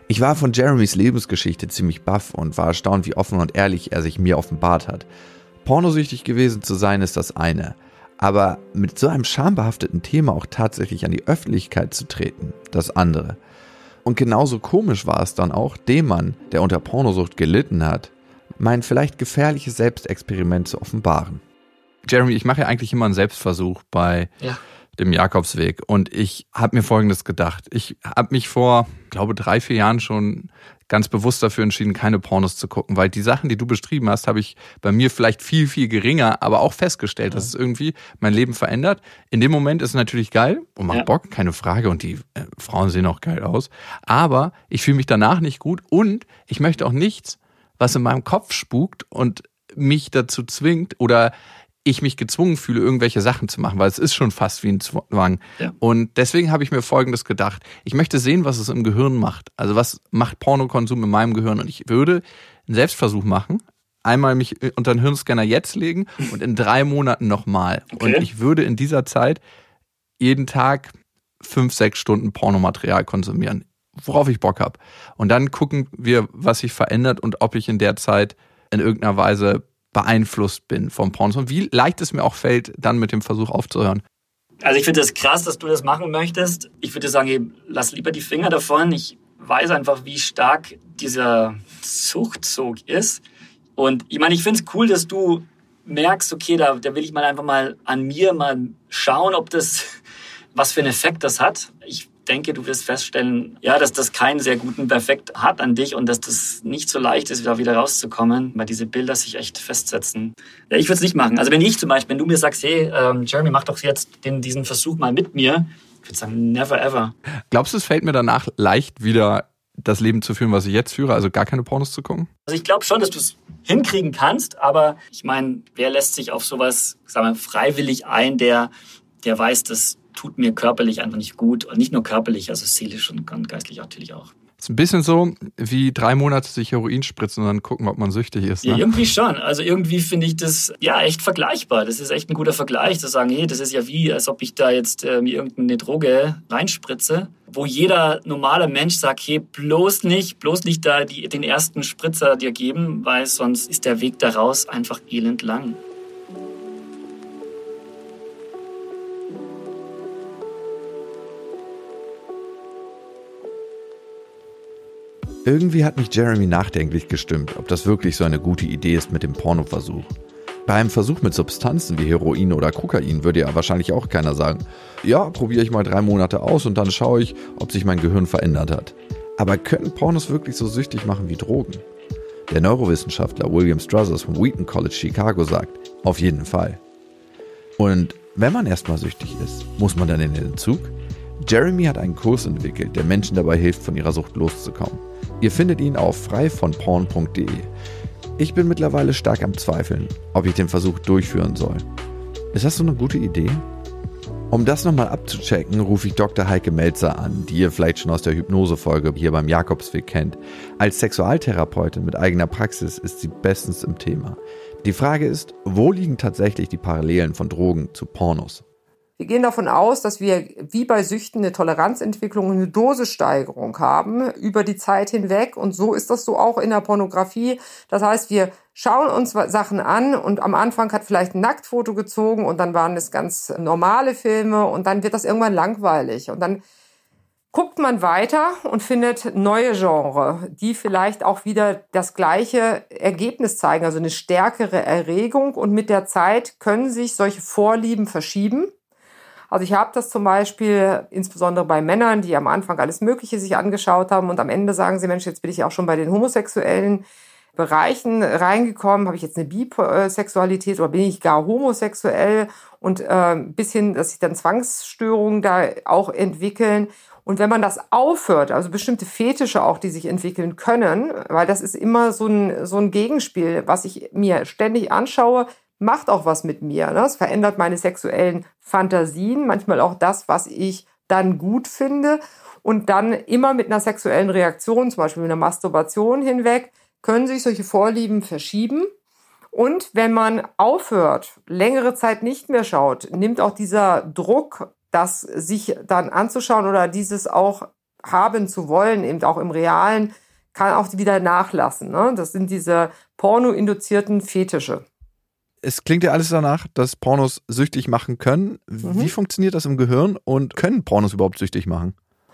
Ich war von Jeremys Lebensgeschichte ziemlich baff und war erstaunt, wie offen und ehrlich er sich mir offenbart hat. Pornosüchtig gewesen zu sein ist das eine, aber mit so einem schambehafteten Thema auch tatsächlich an die Öffentlichkeit zu treten, das andere. Und genauso komisch war es dann auch, dem Mann, der unter Pornosucht gelitten hat, mein vielleicht gefährliches Selbstexperiment zu offenbaren. Jeremy, ich mache ja eigentlich immer einen Selbstversuch bei ja. dem Jakobsweg und ich habe mir Folgendes gedacht. Ich habe mich vor, glaube drei, vier Jahren schon ganz bewusst dafür entschieden, keine Pornos zu gucken, weil die Sachen, die du beschrieben hast, habe ich bei mir vielleicht viel, viel geringer, aber auch festgestellt, ja. dass es irgendwie mein Leben verändert. In dem Moment ist es natürlich geil und macht ja. Bock, keine Frage, und die äh, Frauen sehen auch geil aus, aber ich fühle mich danach nicht gut und ich möchte auch nichts, was in meinem Kopf spukt und mich dazu zwingt oder ich mich gezwungen fühle, irgendwelche Sachen zu machen, weil es ist schon fast wie ein Zwang. Ja. Und deswegen habe ich mir Folgendes gedacht. Ich möchte sehen, was es im Gehirn macht. Also was macht Pornokonsum in meinem Gehirn? Und ich würde einen Selbstversuch machen, einmal mich unter den Hirnscanner jetzt legen und in drei Monaten nochmal. Okay. Und ich würde in dieser Zeit jeden Tag fünf, sechs Stunden Pornomaterial konsumieren, worauf ich Bock habe. Und dann gucken wir, was sich verändert und ob ich in der Zeit in irgendeiner Weise beeinflusst bin vom Pornos und wie leicht es mir auch fällt, dann mit dem Versuch aufzuhören. Also ich finde das krass, dass du das machen möchtest. Ich würde sagen, hey, lass lieber die Finger davon. Ich weiß einfach, wie stark dieser Suchtzug ist. Und ich meine, ich finde es cool, dass du merkst, okay, da, da will ich mal einfach mal an mir mal schauen, ob das, was für einen Effekt das hat. Ich denke, du wirst feststellen, ja, dass das keinen sehr guten Effekt hat an dich und dass das nicht so leicht ist, da wieder rauszukommen, weil diese Bilder sich echt festsetzen. Ja, ich würde es nicht machen. Also wenn ich zum Beispiel, wenn du mir sagst, hey, ähm, Jeremy, mach doch jetzt den, diesen Versuch mal mit mir, ich würde sagen, never ever. Glaubst du, es fällt mir danach leicht, wieder das Leben zu führen, was ich jetzt führe, also gar keine Pornos zu gucken? Also ich glaube schon, dass du es hinkriegen kannst, aber ich meine, wer lässt sich auf sowas, sagen wir, freiwillig ein, der, der weiß, dass tut mir körperlich einfach nicht gut. Und nicht nur körperlich, also seelisch und geistlich natürlich auch. Das ist ein bisschen so wie drei Monate sich Heroin spritzen und dann gucken, ob man süchtig ist. Ne? Ja, irgendwie schon. Also irgendwie finde ich das ja echt vergleichbar. Das ist echt ein guter Vergleich, zu sagen, hey, das ist ja wie, als ob ich da jetzt äh, mir irgendeine Droge reinspritze, wo jeder normale Mensch sagt, hey, bloß nicht, bloß nicht da die, den ersten Spritzer dir geben, weil sonst ist der Weg daraus einfach elend lang. Irgendwie hat mich Jeremy nachdenklich gestimmt, ob das wirklich so eine gute Idee ist mit dem Pornoversuch. Bei einem Versuch mit Substanzen wie Heroin oder Kokain würde ja wahrscheinlich auch keiner sagen, ja, probiere ich mal drei Monate aus und dann schaue ich, ob sich mein Gehirn verändert hat. Aber können Pornos wirklich so süchtig machen wie Drogen? Der Neurowissenschaftler William Struthers vom Wheaton College Chicago sagt, auf jeden Fall. Und wenn man erstmal süchtig ist, muss man dann in den Entzug? Jeremy hat einen Kurs entwickelt, der Menschen dabei hilft, von ihrer Sucht loszukommen. Ihr findet ihn auf frei von porn punkt de. Ich bin mittlerweile stark am Zweifeln, ob ich den Versuch durchführen soll. Ist das so eine gute Idee? Um das nochmal abzuchecken, rufe ich Doktor Heike Melzer an, die ihr vielleicht schon aus der Hypnose-Folge hier beim Jakobsweg kennt. Als Sexualtherapeutin mit eigener Praxis ist sie bestens im Thema. Die Frage ist, wo liegen tatsächlich die Parallelen von Drogen zu Pornos? Wir gehen davon aus, dass wir wie bei Süchten eine Toleranzentwicklung, eine Dosissteigerung haben über die Zeit hinweg. Und so ist das so auch in der Pornografie. Das heißt, wir schauen uns Sachen an und am Anfang hat vielleicht ein Nacktfoto gezogen und dann waren es ganz normale Filme und dann wird das irgendwann langweilig. Und dann guckt man weiter und findet neue Genre, die vielleicht auch wieder das gleiche Ergebnis zeigen, also eine stärkere Erregung. Und mit der Zeit können sich solche Vorlieben verschieben. Also ich habe das zum Beispiel insbesondere bei Männern, die am Anfang alles Mögliche sich angeschaut haben und am Ende sagen sie, Mensch, jetzt bin ich ja auch schon bei den homosexuellen Bereichen reingekommen, habe ich jetzt eine Bisexualität oder bin ich gar homosexuell und äh, bis hin, dass sich dann Zwangsstörungen da auch entwickeln. Und wenn man das aufhört, also bestimmte Fetische auch, die sich entwickeln können, weil das ist immer so ein, so ein Gegenspiel, was ich mir ständig anschaue, macht auch was mit mir. Ne? Es verändert meine sexuellen Fantasien, manchmal auch das, was ich dann gut finde. Und dann immer mit einer sexuellen Reaktion, zum Beispiel mit einer Masturbation hinweg, können sich solche Vorlieben verschieben. Und wenn man aufhört, längere Zeit nicht mehr schaut, nimmt auch dieser Druck, das sich dann anzuschauen oder dieses auch haben zu wollen, eben auch im Realen, kann auch wieder nachlassen. Ne? Das sind diese pornoinduzierten Fetische. Es klingt ja alles danach, dass Pornos süchtig machen können. Wie mhm. funktioniert das im Gehirn und können Pornos überhaupt süchtig machen?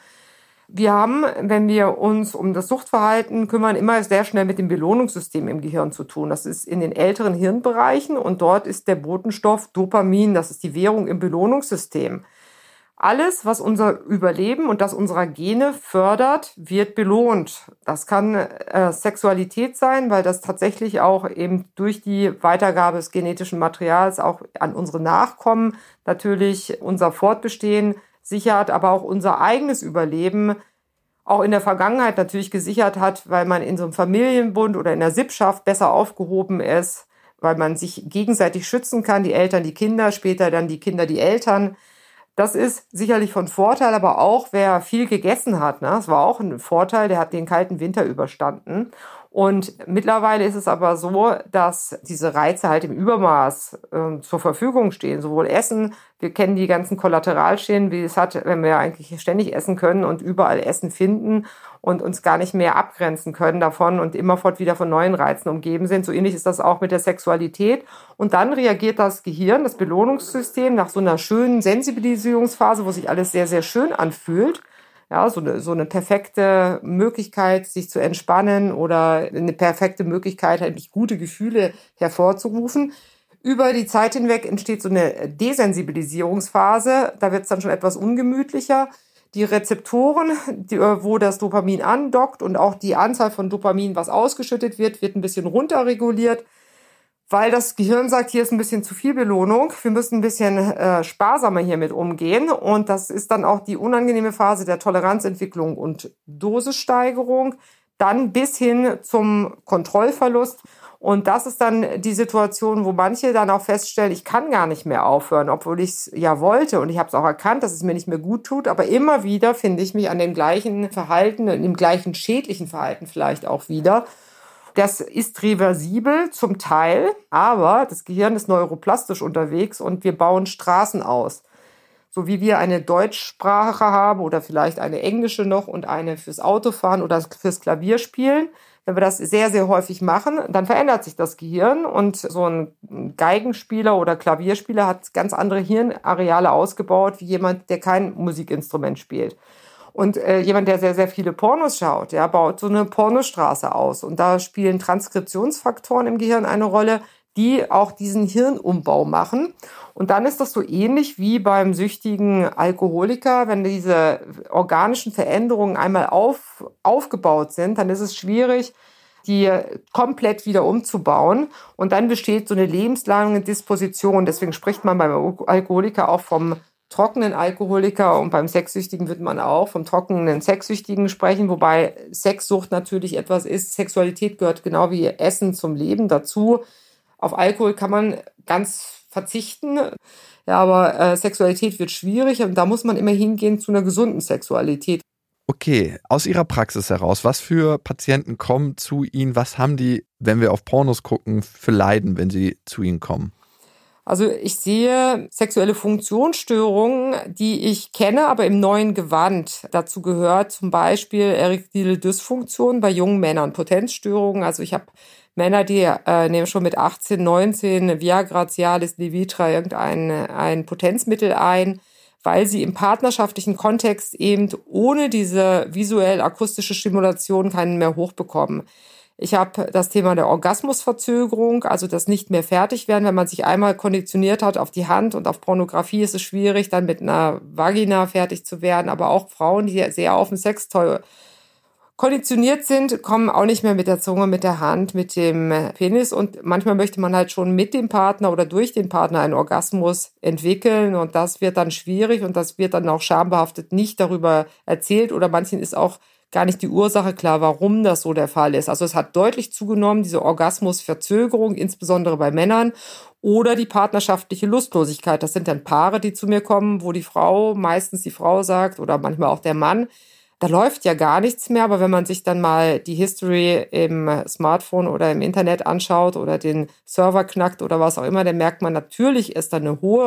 Wir haben, wenn wir uns um das Suchtverhalten kümmern, immer sehr schnell mit dem Belohnungssystem im Gehirn zu tun. Das ist in den älteren Hirnbereichen und dort ist der Botenstoff Dopamin, das ist die Währung im Belohnungssystem. Alles, was unser Überleben und das unserer Gene fördert, wird belohnt. Das kann äh, Sexualität sein, weil das tatsächlich auch eben durch die Weitergabe des genetischen Materials auch an unsere Nachkommen natürlich unser Fortbestehen sichert, aber auch unser eigenes Überleben auch in der Vergangenheit natürlich gesichert hat, weil man in so einem Familienbund oder in der Sippschaft besser aufgehoben ist, weil man sich gegenseitig schützen kann, die Eltern, die Kinder, später dann die Kinder, die Eltern. Das ist sicherlich von Vorteil, aber auch wer viel gegessen hat, ne, das war auch ein Vorteil, der hat den kalten Winter überstanden. Und mittlerweile ist es aber so, dass diese Reize halt im Übermaß äh, zur Verfügung stehen, sowohl Essen, wir kennen die ganzen Kollateralschäden, wie es hat, wenn wir eigentlich ständig essen können und überall Essen finden und uns gar nicht mehr abgrenzen können davon und immerfort wieder von neuen Reizen umgeben sind. So ähnlich ist das auch mit der Sexualität. Und dann reagiert das Gehirn, das Belohnungssystem, nach so einer schönen Sensibilisierungsphase, wo sich alles sehr, sehr schön anfühlt. Ja, so eine, so eine perfekte Möglichkeit, sich zu entspannen oder eine perfekte Möglichkeit, eigentlich gute Gefühle hervorzurufen. Über die Zeit hinweg entsteht so eine Desensibilisierungsphase. Da wird es dann schon etwas ungemütlicher. Die Rezeptoren, die, wo das Dopamin andockt und auch die Anzahl von Dopamin, was ausgeschüttet wird, wird ein bisschen runterreguliert, weil das Gehirn sagt, hier ist ein bisschen zu viel Belohnung, wir müssen ein bisschen äh, sparsamer hiermit umgehen. Und das ist dann auch die unangenehme Phase der Toleranzentwicklung und Dosissteigerung, dann bis hin zum Kontrollverlust. Und das ist dann die Situation, wo manche dann auch feststellen, ich kann gar nicht mehr aufhören, obwohl ich es ja wollte. Und ich habe es auch erkannt, dass es mir nicht mehr gut tut. Aber immer wieder finde ich mich an dem gleichen Verhalten, in dem gleichen schädlichen Verhalten vielleicht auch wieder. Das ist reversibel zum Teil, aber das Gehirn ist neuroplastisch unterwegs und wir bauen Straßen aus. So wie wir eine Deutschsprache haben oder vielleicht eine englische noch und eine fürs Autofahren oder fürs Klavierspielen. Wenn wir das sehr, sehr häufig machen, dann verändert sich das Gehirn und so ein Geigenspieler oder Klavierspieler hat ganz andere Hirnareale ausgebaut wie jemand, der kein Musikinstrument spielt. Und äh, jemand, der sehr, sehr viele Pornos schaut, ja, baut so eine Pornostraße aus. Und da spielen Transkriptionsfaktoren im Gehirn eine Rolle, die auch diesen Hirnumbau machen. Und dann ist das so ähnlich wie beim süchtigen Alkoholiker. Wenn diese organischen Veränderungen einmal auf, aufgebaut sind, dann ist es schwierig, die komplett wieder umzubauen. Und dann besteht so eine lebenslange Disposition. Deswegen spricht man beim Alkoholiker auch vom trockenen Alkoholiker und beim Sexsüchtigen wird man auch vom trockenen Sexsüchtigen sprechen, wobei Sexsucht natürlich etwas ist. Sexualität gehört genau wie Essen zum Leben dazu. Auf Alkohol kann man ganz verzichten, ja, aber äh, Sexualität wird schwierig und da muss man immer hingehen zu einer gesunden Sexualität. Okay, aus Ihrer Praxis heraus, was für Patienten kommen zu Ihnen? Was haben die, wenn wir auf Pornos gucken, für Leiden, wenn sie zu Ihnen kommen? Also ich sehe sexuelle Funktionsstörungen, die ich kenne, aber im neuen Gewand. Dazu gehört zum Beispiel erektile Dysfunktion bei jungen Männern, Potenzstörungen. Also ich habe Männer, die äh, nehmen schon mit achtzehn, neunzehn Viagra, Cialis, Levitra irgendein ein Potenzmittel ein, weil sie im partnerschaftlichen Kontext eben ohne diese visuell-akustische Stimulation keinen mehr hochbekommen. Ich habe das Thema der Orgasmusverzögerung, also das nicht mehr fertig werden. Wenn man sich einmal konditioniert hat auf die Hand und auf Pornografie, ist es schwierig, dann mit einer Vagina fertig zu werden. Aber auch Frauen, die sehr auf dem Sextoy konditioniert sind, kommen auch nicht mehr mit der Zunge, mit der Hand, mit dem Penis. Und manchmal möchte man halt schon mit dem Partner oder durch den Partner einen Orgasmus entwickeln. Und das wird dann schwierig und das wird dann auch schambehaftet nicht darüber erzählt. Oder manchen ist auch gar nicht die Ursache klar, warum das so der Fall ist. Also es hat deutlich zugenommen, diese Orgasmusverzögerung, insbesondere bei Männern, oder die partnerschaftliche Lustlosigkeit. Das sind dann Paare, die zu mir kommen, wo die Frau, meistens die Frau sagt oder manchmal auch der Mann, da läuft ja gar nichts mehr, aber wenn man sich dann mal die History im Smartphone oder im Internet anschaut oder den Server knackt oder was auch immer, dann merkt man, natürlich ist da eine hohe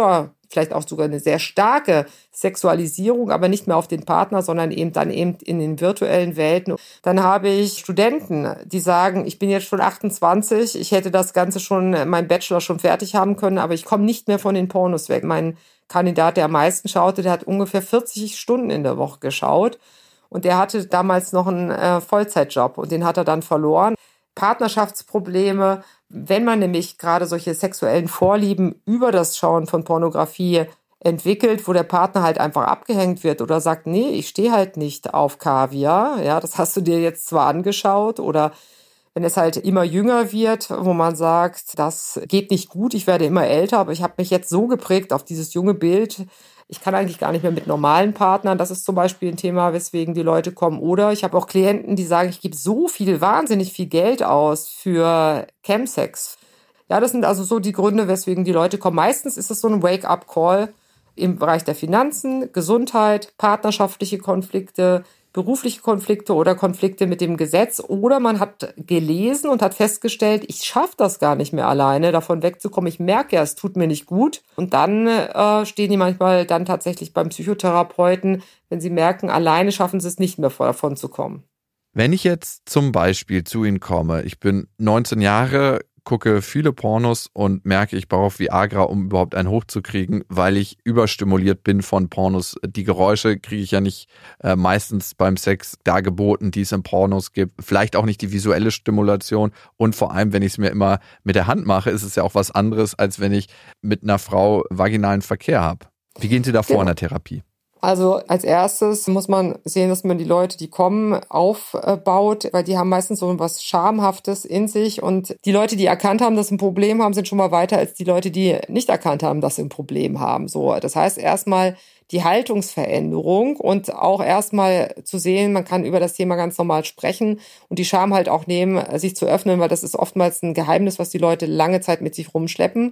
vielleicht auch sogar eine sehr starke Sexualisierung, aber nicht mehr auf den Partner, sondern eben dann eben in den virtuellen Welten. Dann habe ich Studenten, die sagen, ich bin jetzt schon achtundzwanzig, ich hätte das Ganze schon, mein Bachelor schon fertig haben können, aber ich komme nicht mehr von den Pornos weg. Mein Kandidat, der am meisten schaute, der hat ungefähr vierzig Stunden in der Woche geschaut und der hatte damals noch einen äh, Vollzeitjob und den hat er dann verloren. Partnerschaftsprobleme, wenn man nämlich gerade solche sexuellen Vorlieben über das Schauen von Pornografie entwickelt, wo der Partner halt einfach abgehängt wird oder sagt, nee, ich stehe halt nicht auf Kaviar, ja, das hast du dir jetzt zwar angeschaut, oder wenn es halt immer jünger wird, wo man sagt, das geht nicht gut, ich werde immer älter, aber ich habe mich jetzt so geprägt auf dieses junge Bild, ich kann eigentlich gar nicht mehr mit normalen Partnern. Das ist zum Beispiel ein Thema, weswegen die Leute kommen. Oder ich habe auch Klienten, die sagen, ich gebe so viel, wahnsinnig viel Geld aus für Chemsex. Ja, das sind also so die Gründe, weswegen die Leute kommen. Meistens ist es so ein Wake-up-Call im Bereich der Finanzen, Gesundheit, partnerschaftliche Konflikte, berufliche Konflikte oder Konflikte mit dem Gesetz, oder man hat gelesen und hat festgestellt, ich schaffe das gar nicht mehr alleine, davon wegzukommen. Ich merke ja, es tut mir nicht gut. Und dann äh, stehen die manchmal dann tatsächlich beim Psychotherapeuten, wenn sie merken, alleine schaffen sie es nicht mehr, davon zu kommen. Wenn ich jetzt zum Beispiel zu Ihnen komme, ich bin neunzehn Jahre, gucke viele Pornos und merke, ich brauche Viagra, um überhaupt einen hochzukriegen, weil ich überstimuliert bin von Pornos. Die Geräusche kriege ich ja nicht äh, meistens beim Sex dargeboten, die es in Pornos gibt. Vielleicht auch nicht die visuelle Stimulation. Und vor allem, wenn ich es mir immer mit der Hand mache, ist es ja auch was anderes, als wenn ich mit einer Frau vaginalen Verkehr habe. Wie gehen Sie da vor Genau. in der Therapie? Also als erstes muss man sehen, dass man die Leute, die kommen, aufbaut, weil die haben meistens so was Schamhaftes in sich, und die Leute, die erkannt haben, dass sie ein Problem haben, sind schon mal weiter als die Leute, die nicht erkannt haben, dass sie ein Problem haben. So, das heißt erstmal die Haltungsveränderung und auch erstmal zu sehen, man kann über das Thema ganz normal sprechen und die Scham halt auch nehmen, sich zu öffnen, weil das ist oftmals ein Geheimnis, was die Leute lange Zeit mit sich rumschleppen.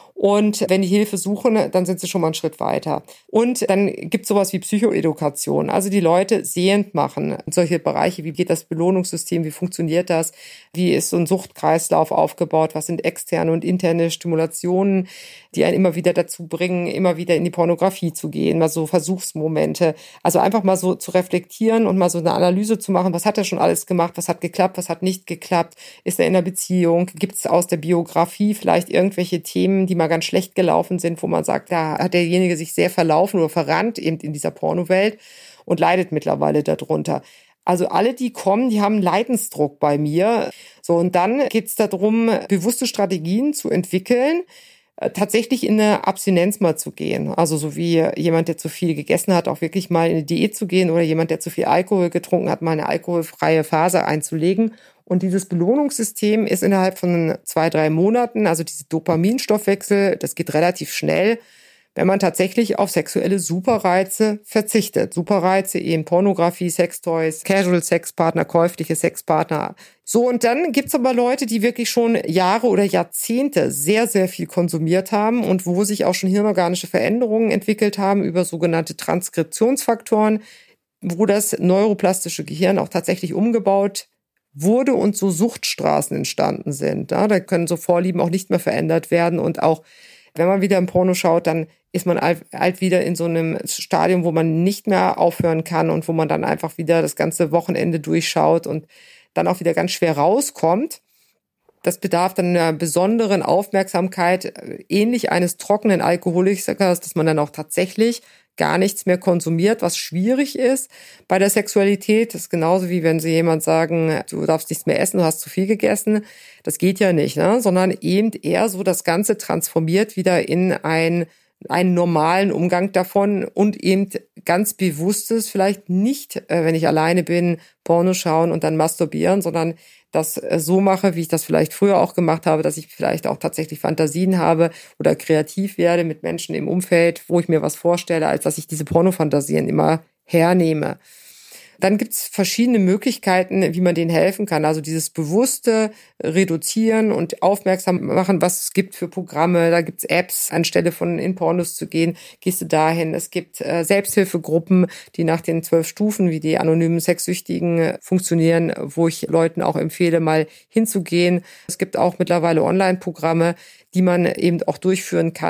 Und wenn die Hilfe suchen, dann sind sie schon mal einen Schritt weiter. Und dann gibt es sowas wie Psychoedukation, also die Leute sehend machen. Solche Bereiche, wie geht das Belohnungssystem, wie funktioniert das, wie ist so ein Suchtkreislauf aufgebaut, was sind externe und interne Stimulationen, die einen immer wieder dazu bringen, immer wieder in die Pornografie zu gehen, mal so Versuchsmomente. Also einfach mal so zu reflektieren und mal so eine Analyse zu machen, was hat er schon alles gemacht, was hat geklappt, was hat nicht geklappt, ist er in einer Beziehung, gibt es aus der Biografie vielleicht irgendwelche Themen, die mal ganz schlecht gelaufen sind, wo man sagt, da hat derjenige sich sehr verlaufen oder verrannt eben in dieser Pornowelt und leidet mittlerweile darunter. Also alle, die kommen, die haben Leidensdruck bei mir. So, und dann geht es darum, bewusste Strategien zu entwickeln, tatsächlich in eine Abstinenz mal zu gehen. Also so wie jemand, der zu viel gegessen hat, auch wirklich mal in eine Diät zu gehen, oder jemand, der zu viel Alkohol getrunken hat, mal eine alkoholfreie Phase einzulegen. Und dieses Belohnungssystem ist innerhalb von zwei, drei Monaten, also diese Dopaminstoffwechsel, das geht relativ schnell, wenn man tatsächlich auf sexuelle Superreize verzichtet. Superreize, eben Pornografie, Sextoys, Casual-Sexpartner, käufliche Sexpartner. So, und dann gibt's aber Leute, die wirklich schon Jahre oder Jahrzehnte sehr, sehr viel konsumiert haben und wo sich auch schon hirnorganische Veränderungen entwickelt haben über sogenannte Transkriptionsfaktoren, wo das neuroplastische Gehirn auch tatsächlich umgebaut wurde und so Suchtstraßen entstanden sind. Ja, da können so Vorlieben auch nicht mehr verändert werden, und auch wenn man wieder im Porno schaut, dann ist man alt, alt wieder in so einem Stadium, wo man nicht mehr aufhören kann und wo man dann einfach wieder das ganze Wochenende durchschaut und dann auch wieder ganz schwer rauskommt. Das bedarf dann einer besonderen Aufmerksamkeit, ähnlich eines trockenen Alkoholikers, dass man dann auch tatsächlich gar nichts mehr konsumiert, was schwierig ist bei der Sexualität. Das ist genauso wie wenn sie jemand sagen, du darfst nichts mehr essen, du hast zu viel gegessen. Das geht ja nicht, ne? Sondern eben eher so das Ganze transformiert wieder in ein einen normalen Umgang davon und eben ganz bewusstes, vielleicht nicht, äh, wenn ich alleine bin, Porno schauen und dann masturbieren, sondern das äh, so mache, wie ich das vielleicht früher auch gemacht habe, dass ich vielleicht auch tatsächlich Fantasien habe oder kreativ werde mit Menschen im Umfeld, wo ich mir was vorstelle, als dass ich diese Pornofantasien immer hernehme. Dann gibt's verschiedene Möglichkeiten, wie man denen helfen kann. Also dieses bewusste Reduzieren und aufmerksam machen, was es gibt für Programme. Da gibt's Apps, anstelle von in Pornos zu gehen, gehst du dahin. Es gibt äh, Selbsthilfegruppen, die nach den zwölf Stufen, wie die anonymen Sexsüchtigen funktionieren, wo ich Leuten auch empfehle, mal hinzugehen. Es gibt auch mittlerweile Online-Programme, die man eben auch durchführen kann,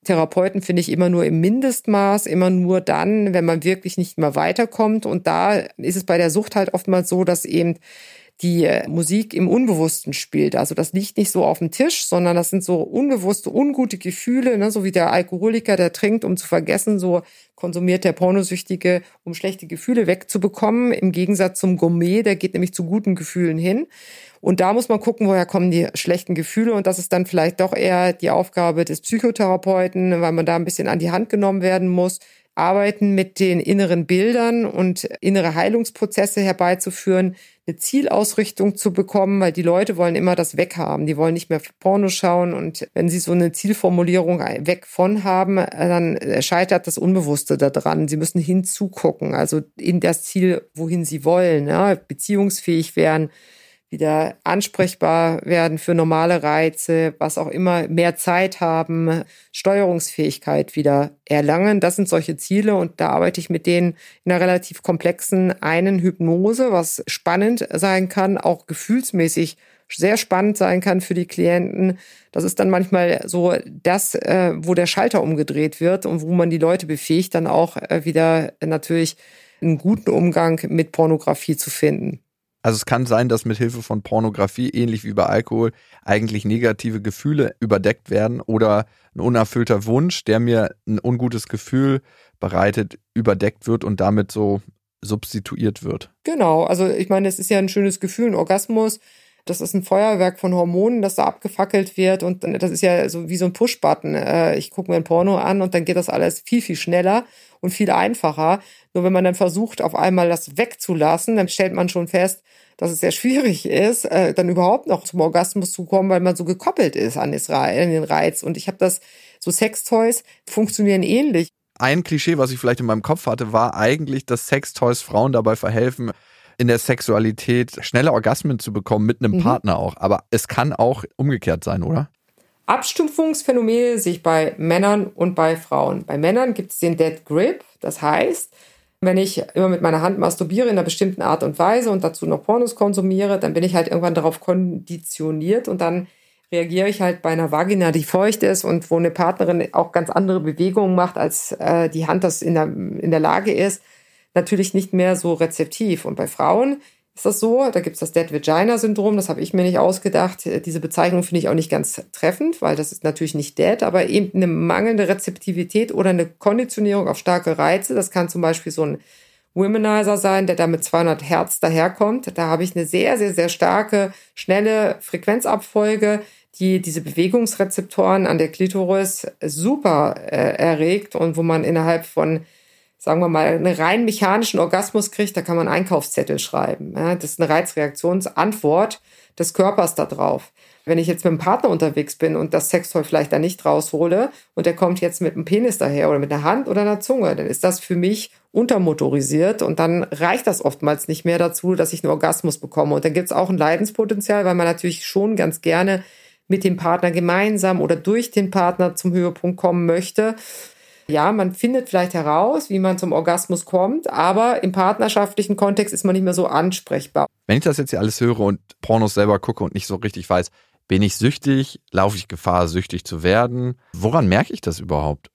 Therapeuten finde ich immer nur im Mindestmaß, immer nur dann, wenn man wirklich nicht mehr weiterkommt. Und da ist es bei der Sucht halt oftmals so, dass eben die Musik im Unbewussten spielt. Also das liegt nicht so auf dem Tisch, sondern das sind so unbewusste, ungute Gefühle, ne? So wie der Alkoholiker, der trinkt, um zu vergessen, so konsumiert der Pornosüchtige, um schlechte Gefühle wegzubekommen. Im Gegensatz zum Gourmet, der geht nämlich zu guten Gefühlen hin. Und da muss man gucken, woher kommen die schlechten Gefühle. Und das ist dann vielleicht doch eher die Aufgabe des Psychotherapeuten, weil man da ein bisschen an die Hand genommen werden muss. Arbeiten mit den inneren Bildern und innere Heilungsprozesse herbeizuführen, eine Zielausrichtung zu bekommen, weil die Leute wollen immer das weghaben. Die wollen nicht mehr Porno schauen und wenn sie so eine Zielformulierung weg von haben, dann scheitert das Unbewusste daran. Sie müssen hinzugucken, also in das Ziel, wohin sie wollen, ja, beziehungsfähig werden, wieder ansprechbar werden für normale Reize, was auch immer, mehr Zeit haben, Steuerungsfähigkeit wieder erlangen. Das sind solche Ziele und da arbeite ich mit denen in einer relativ komplexen einen Hypnose, was spannend sein kann, auch gefühlsmäßig sehr spannend sein kann für die Klienten. Das ist dann manchmal so das, wo der Schalter umgedreht wird und wo man die Leute befähigt, dann auch wieder natürlich einen guten Umgang mit Pornografie zu finden. Also es kann sein, dass mit Hilfe von Pornografie, ähnlich wie bei Alkohol, eigentlich negative Gefühle überdeckt werden oder ein unerfüllter Wunsch, der mir ein ungutes Gefühl bereitet, überdeckt wird und damit so substituiert wird. Genau, also ich meine, es ist ja ein schönes Gefühl, ein Orgasmus. Das ist ein Feuerwerk von Hormonen, das da abgefackelt wird und das ist ja so wie so ein Push-Button. Ich gucke mir ein Porno an und dann geht das alles viel, viel schneller und viel einfacher. Nur wenn man dann versucht, auf einmal das wegzulassen, dann stellt man schon fest, dass es sehr schwierig ist, dann überhaupt noch zum Orgasmus zu kommen, weil man so gekoppelt ist an den Reiz. Und ich habe das, so Sextoys funktionieren ähnlich. Ein Klischee, was ich vielleicht in meinem Kopf hatte, war eigentlich, dass Sextoys Frauen dabei verhelfen, in der Sexualität schnelle Orgasmen zu bekommen, mit einem mhm. Partner auch. Aber es kann auch umgekehrt sein, oder? Abstumpfungsphänomene sehe ich bei Männern und bei Frauen. Bei Männern gibt es den Dead Grip. Das heißt, wenn ich immer mit meiner Hand masturbiere in einer bestimmten Art und Weise und dazu noch Pornos konsumiere, dann bin ich halt irgendwann darauf konditioniert und dann reagiere ich halt bei einer Vagina, die feucht ist und wo eine Partnerin auch ganz andere Bewegungen macht, als äh, die Hand das in der, in der Lage ist, natürlich nicht mehr so rezeptiv. Und bei Frauen ist das so, da gibt es das Dead-Vagina-Syndrom, das habe ich mir nicht ausgedacht. Diese Bezeichnung finde ich auch nicht ganz treffend, weil das ist natürlich nicht dead, aber eben eine mangelnde Rezeptivität oder eine Konditionierung auf starke Reize. Das kann zum Beispiel so ein Womanizer sein, der da mit zweihundert Hertz daherkommt. Da habe ich eine sehr, sehr, sehr starke, schnelle Frequenzabfolge, die diese Bewegungsrezeptoren an der Klitoris super äh, erregt und wo man innerhalb von, sagen wir mal, einen rein mechanischen Orgasmus kriegt, da kann man Einkaufszettel schreiben. Ja, das ist eine Reizreaktionsantwort des Körpers da drauf. Wenn ich jetzt mit einem Partner unterwegs bin und das Sextoy vielleicht da nicht raushole und der kommt jetzt mit einem Penis daher oder mit einer Hand oder einer Zunge, dann ist das für mich untermotorisiert und dann reicht das oftmals nicht mehr dazu, dass ich einen Orgasmus bekomme. Und dann gibt es auch ein Leidenspotenzial, weil man natürlich schon ganz gerne mit dem Partner gemeinsam oder durch den Partner zum Höhepunkt kommen möchte. Ja, man findet vielleicht heraus, wie man zum Orgasmus kommt, aber im partnerschaftlichen Kontext ist man nicht mehr so ansprechbar. Wenn ich das jetzt hier alles höre und Pornos selber gucke und nicht so richtig weiß, bin ich süchtig, laufe ich Gefahr, süchtig zu werden? Woran merke ich das überhaupt?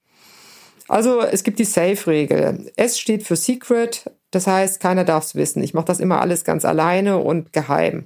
Also es gibt die Safe-Regel. S steht für Secret, das heißt, keiner darf es wissen. Ich mache das immer alles ganz alleine und geheim.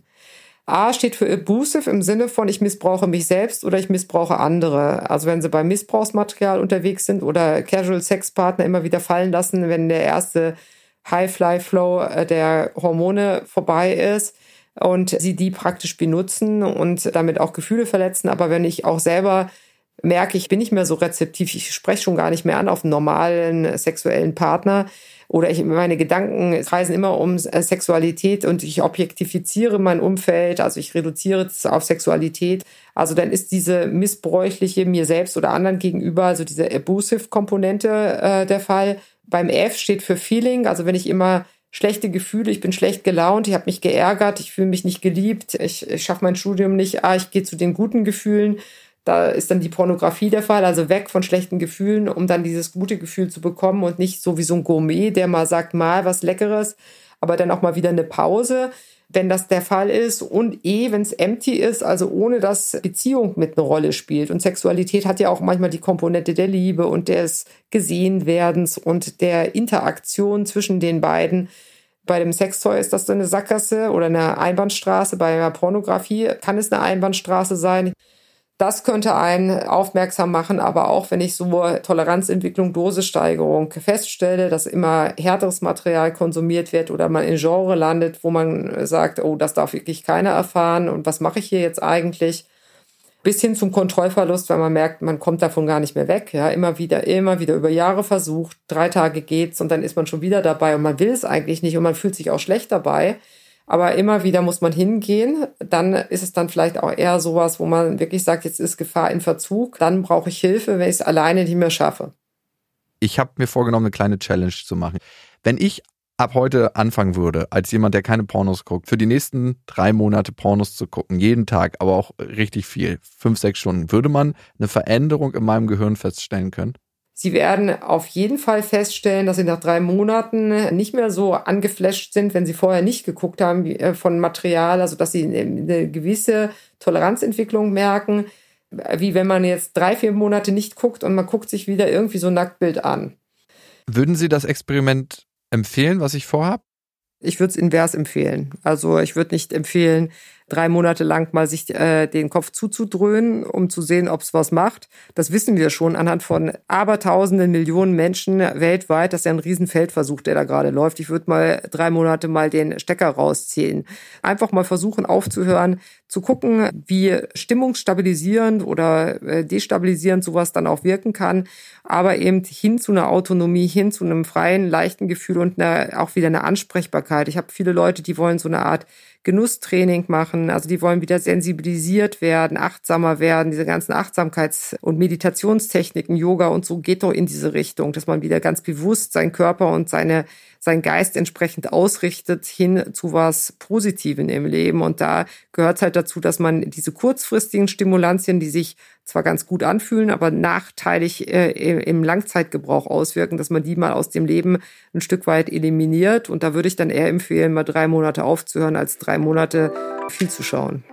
A steht für abusive im Sinne von, ich missbrauche mich selbst oder ich missbrauche andere. Also wenn Sie bei Missbrauchsmaterial unterwegs sind oder Casual-Sex-Partner immer wieder fallen lassen, wenn der erste High-Fly-Flow der Hormone vorbei ist und Sie die praktisch benutzen und damit auch Gefühle verletzen. Aber wenn ich auch selber merke, ich bin nicht mehr so rezeptiv, ich spreche schon gar nicht mehr an auf einen normalen sexuellen Partner, oder ich, meine Gedanken kreisen immer um Sexualität und ich objektifiziere mein Umfeld, also ich reduziere es auf Sexualität. Also dann ist diese missbräuchliche mir selbst oder anderen gegenüber, also diese abusive-Komponente äh, der Fall. Beim F steht für Feeling, also wenn ich immer schlechte Gefühle, ich bin schlecht gelaunt, ich habe mich geärgert, ich fühle mich nicht geliebt, ich, ich schaffe mein Studium nicht, ah, ich gehe zu den guten Gefühlen. Da ist dann die Pornografie der Fall, also weg von schlechten Gefühlen, um dann dieses gute Gefühl zu bekommen und nicht so wie so ein Gourmet, der mal sagt, mal was Leckeres, aber dann auch mal wieder eine Pause, wenn das der Fall ist. Und eh, wenn es empty ist, also ohne dass Beziehung mit eine Rolle spielt. Und Sexualität hat ja auch manchmal die Komponente der Liebe und des Gesehenwerdens und der Interaktion zwischen den beiden. Bei dem Sextoy ist das eine Sackgasse oder eine Einbahnstraße. Bei der Pornografie kann es eine Einbahnstraße sein. Das könnte einen aufmerksam machen, aber auch wenn ich so Toleranzentwicklung, Dosissteigerung feststelle, dass immer härteres Material konsumiert wird oder man in Genre landet, wo man sagt, oh, das darf wirklich keiner erfahren und was mache ich hier jetzt eigentlich? Bis hin zum Kontrollverlust, weil man merkt, man kommt davon gar nicht mehr weg. Ja, immer wieder, immer wieder über Jahre versucht, drei Tage geht's und dann ist man schon wieder dabei und man will es eigentlich nicht und man fühlt sich auch schlecht dabei. Aber immer wieder muss man hingehen. Dann ist es dann vielleicht auch eher sowas, wo man wirklich sagt, jetzt ist Gefahr in Verzug. Dann brauche ich Hilfe, wenn ich es alleine nicht mehr schaffe. Ich habe mir vorgenommen, eine kleine Challenge zu machen. Wenn ich ab heute anfangen würde, als jemand, der keine Pornos guckt, für die nächsten drei Monate Pornos zu gucken, jeden Tag, aber auch richtig viel, fünf, sechs Stunden, würde man eine Veränderung in meinem Gehirn feststellen können? Sie werden auf jeden Fall feststellen, dass Sie nach drei Monaten nicht mehr so angeflasht sind, wenn Sie vorher nicht geguckt haben von Material, also dass Sie eine gewisse Toleranzentwicklung merken, wie wenn man jetzt drei, vier Monate nicht guckt und man guckt sich wieder irgendwie so ein Nacktbild an. Würden Sie das Experiment empfehlen, was ich vorhabe? Ich würde es invers empfehlen. Also ich würde nicht empfehlen, drei Monate lang mal sich äh, den Kopf zuzudröhnen, um zu sehen, ob es was macht. Das wissen wir schon anhand von abertausenden Millionen Menschen weltweit. Das ist ja ein Riesenfeldversuch, der da gerade läuft. Ich würde mal drei Monate mal den Stecker rausziehen. Einfach mal versuchen aufzuhören, zu gucken, wie stimmungsstabilisierend oder äh, destabilisierend sowas dann auch wirken kann. Aber eben hin zu einer Autonomie, hin zu einem freien, leichten Gefühl und eine, auch wieder eine Ansprechbarkeit. Ich habe viele Leute, die wollen so eine Art Genusstraining machen, also die wollen wieder sensibilisiert werden, achtsamer werden, diese ganzen Achtsamkeits- und Meditationstechniken, Yoga und so geht doch in diese Richtung, dass man wieder ganz bewusst seinen Körper und seine, seinen Geist entsprechend ausrichtet hin zu was Positiven im Leben. Und da gehört es halt dazu, dass man diese kurzfristigen Stimulantien, die sich zwar ganz gut anfühlen, aber nachteilig äh, im Langzeitgebrauch auswirken, dass man die mal aus dem Leben ein Stück weit eliminiert. Und da würde ich dann eher empfehlen, mal drei Monate aufzuhören, als drei Monate viel zu schauen.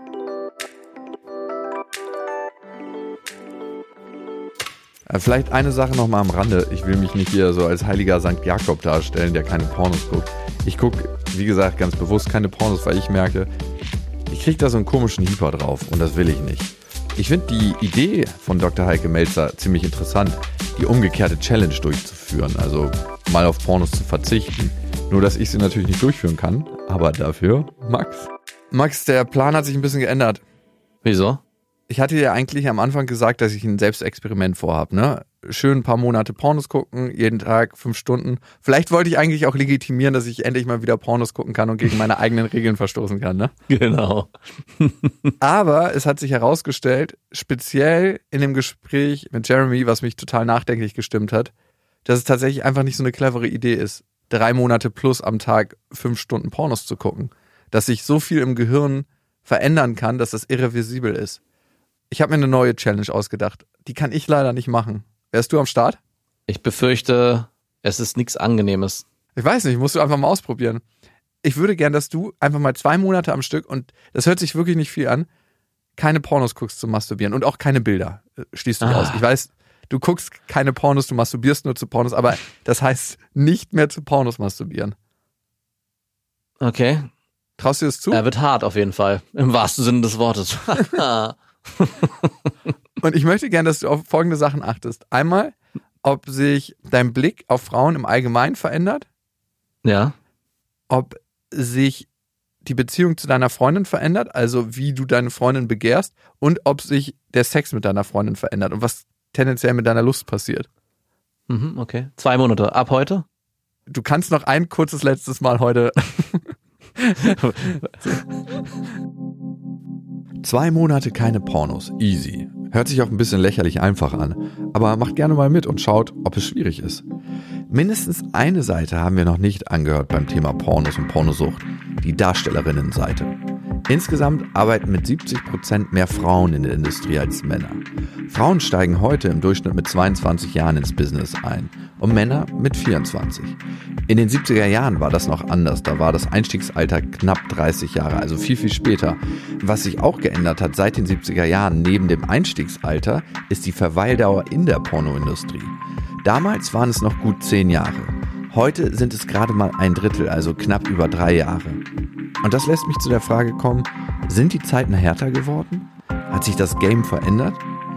Vielleicht eine Sache noch mal am Rande. Ich will mich nicht hier so als heiliger Sankt Jakob darstellen, der keine Pornos guckt. Ich gucke, wie gesagt, ganz bewusst keine Pornos, weil ich merke, ich kriege da so einen komischen Hieper drauf und das will ich nicht. Ich finde die Idee von Doktor Heike Melzer ziemlich interessant, die umgekehrte Challenge durchzuführen, also mal auf Pornos zu verzichten. Nur, dass ich sie natürlich nicht durchführen kann, aber dafür Max. Max, der Plan hat sich ein bisschen geändert. Wieso? Ich hatte ja eigentlich am Anfang gesagt, dass ich ein Selbstexperiment vorhabe, ne? Schön ein paar Monate Pornos gucken, jeden Tag fünf Stunden. Vielleicht wollte ich eigentlich auch legitimieren, dass ich endlich mal wieder Pornos gucken kann und gegen meine eigenen Regeln verstoßen kann, ne? Genau. Aber es hat sich herausgestellt, speziell in dem Gespräch mit Jeremy, was mich total nachdenklich gestimmt hat, dass es tatsächlich einfach nicht so eine clevere Idee ist, drei Monate plus am Tag fünf Stunden Pornos zu gucken. Dass sich so viel im Gehirn verändern kann, dass das irreversibel ist. Ich habe mir eine neue Challenge ausgedacht. Die kann ich leider nicht machen. Wärst du am Start? Ich befürchte, es ist nichts Angenehmes. Ich weiß nicht, musst du einfach mal ausprobieren. Ich würde gern, dass du einfach mal zwei Monate am Stück, und das hört sich wirklich nicht viel an, keine Pornos guckst zum Masturbieren und auch keine Bilder. Schließt du ah. aus. Ich weiß, du guckst keine Pornos, du masturbierst nur zu Pornos, aber das heißt nicht mehr zu Pornos masturbieren. Okay. Traust du das zu? Er wird hart auf jeden Fall, im wahrsten Sinne des Wortes. Und ich möchte gerne, dass du auf folgende Sachen achtest. Einmal, ob sich dein Blick auf Frauen im Allgemeinen verändert. Ja. Ob sich die Beziehung zu deiner Freundin verändert, also wie du deine Freundin begehrst, und ob sich der Sex mit deiner Freundin verändert und was tendenziell mit deiner Lust passiert. Mhm, okay. Zwei Monate. Ab heute? Du kannst noch ein kurzes letztes Mal heute... Zwei Monate keine Pornos. Easy. Hört sich auch ein bisschen lächerlich einfach an, aber macht gerne mal mit und schaut, ob es schwierig ist. Mindestens eine Seite haben wir noch nicht angehört beim Thema Pornos und Pornosucht. Die Darstellerinnenseite. Insgesamt arbeiten mit siebzig Prozent mehr Frauen in der Industrie als Männer. Frauen steigen heute im Durchschnitt mit zweiundzwanzig Jahren ins Business ein und Männer mit vierundzwanzig. In den siebziger Jahren war das noch anders, da war das Einstiegsalter knapp dreißig Jahre, also viel, viel später. Was sich auch geändert hat seit den siebziger Jahren neben dem Einstiegsalter, ist die Verweildauer in der Pornoindustrie. Damals waren es noch gut zehn Jahre. Heute sind es gerade mal ein Drittel, also knapp über drei Jahre. Und das lässt mich zu der Frage kommen, sind die Zeiten härter geworden? Hat sich das Game verändert?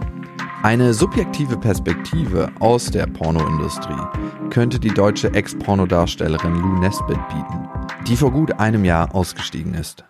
Eine subjektive Perspektive aus der Pornoindustrie könnte die deutsche Ex-Pornodarstellerin Lou Nesbitt bieten, die vor gut einem Jahr ausgestiegen ist.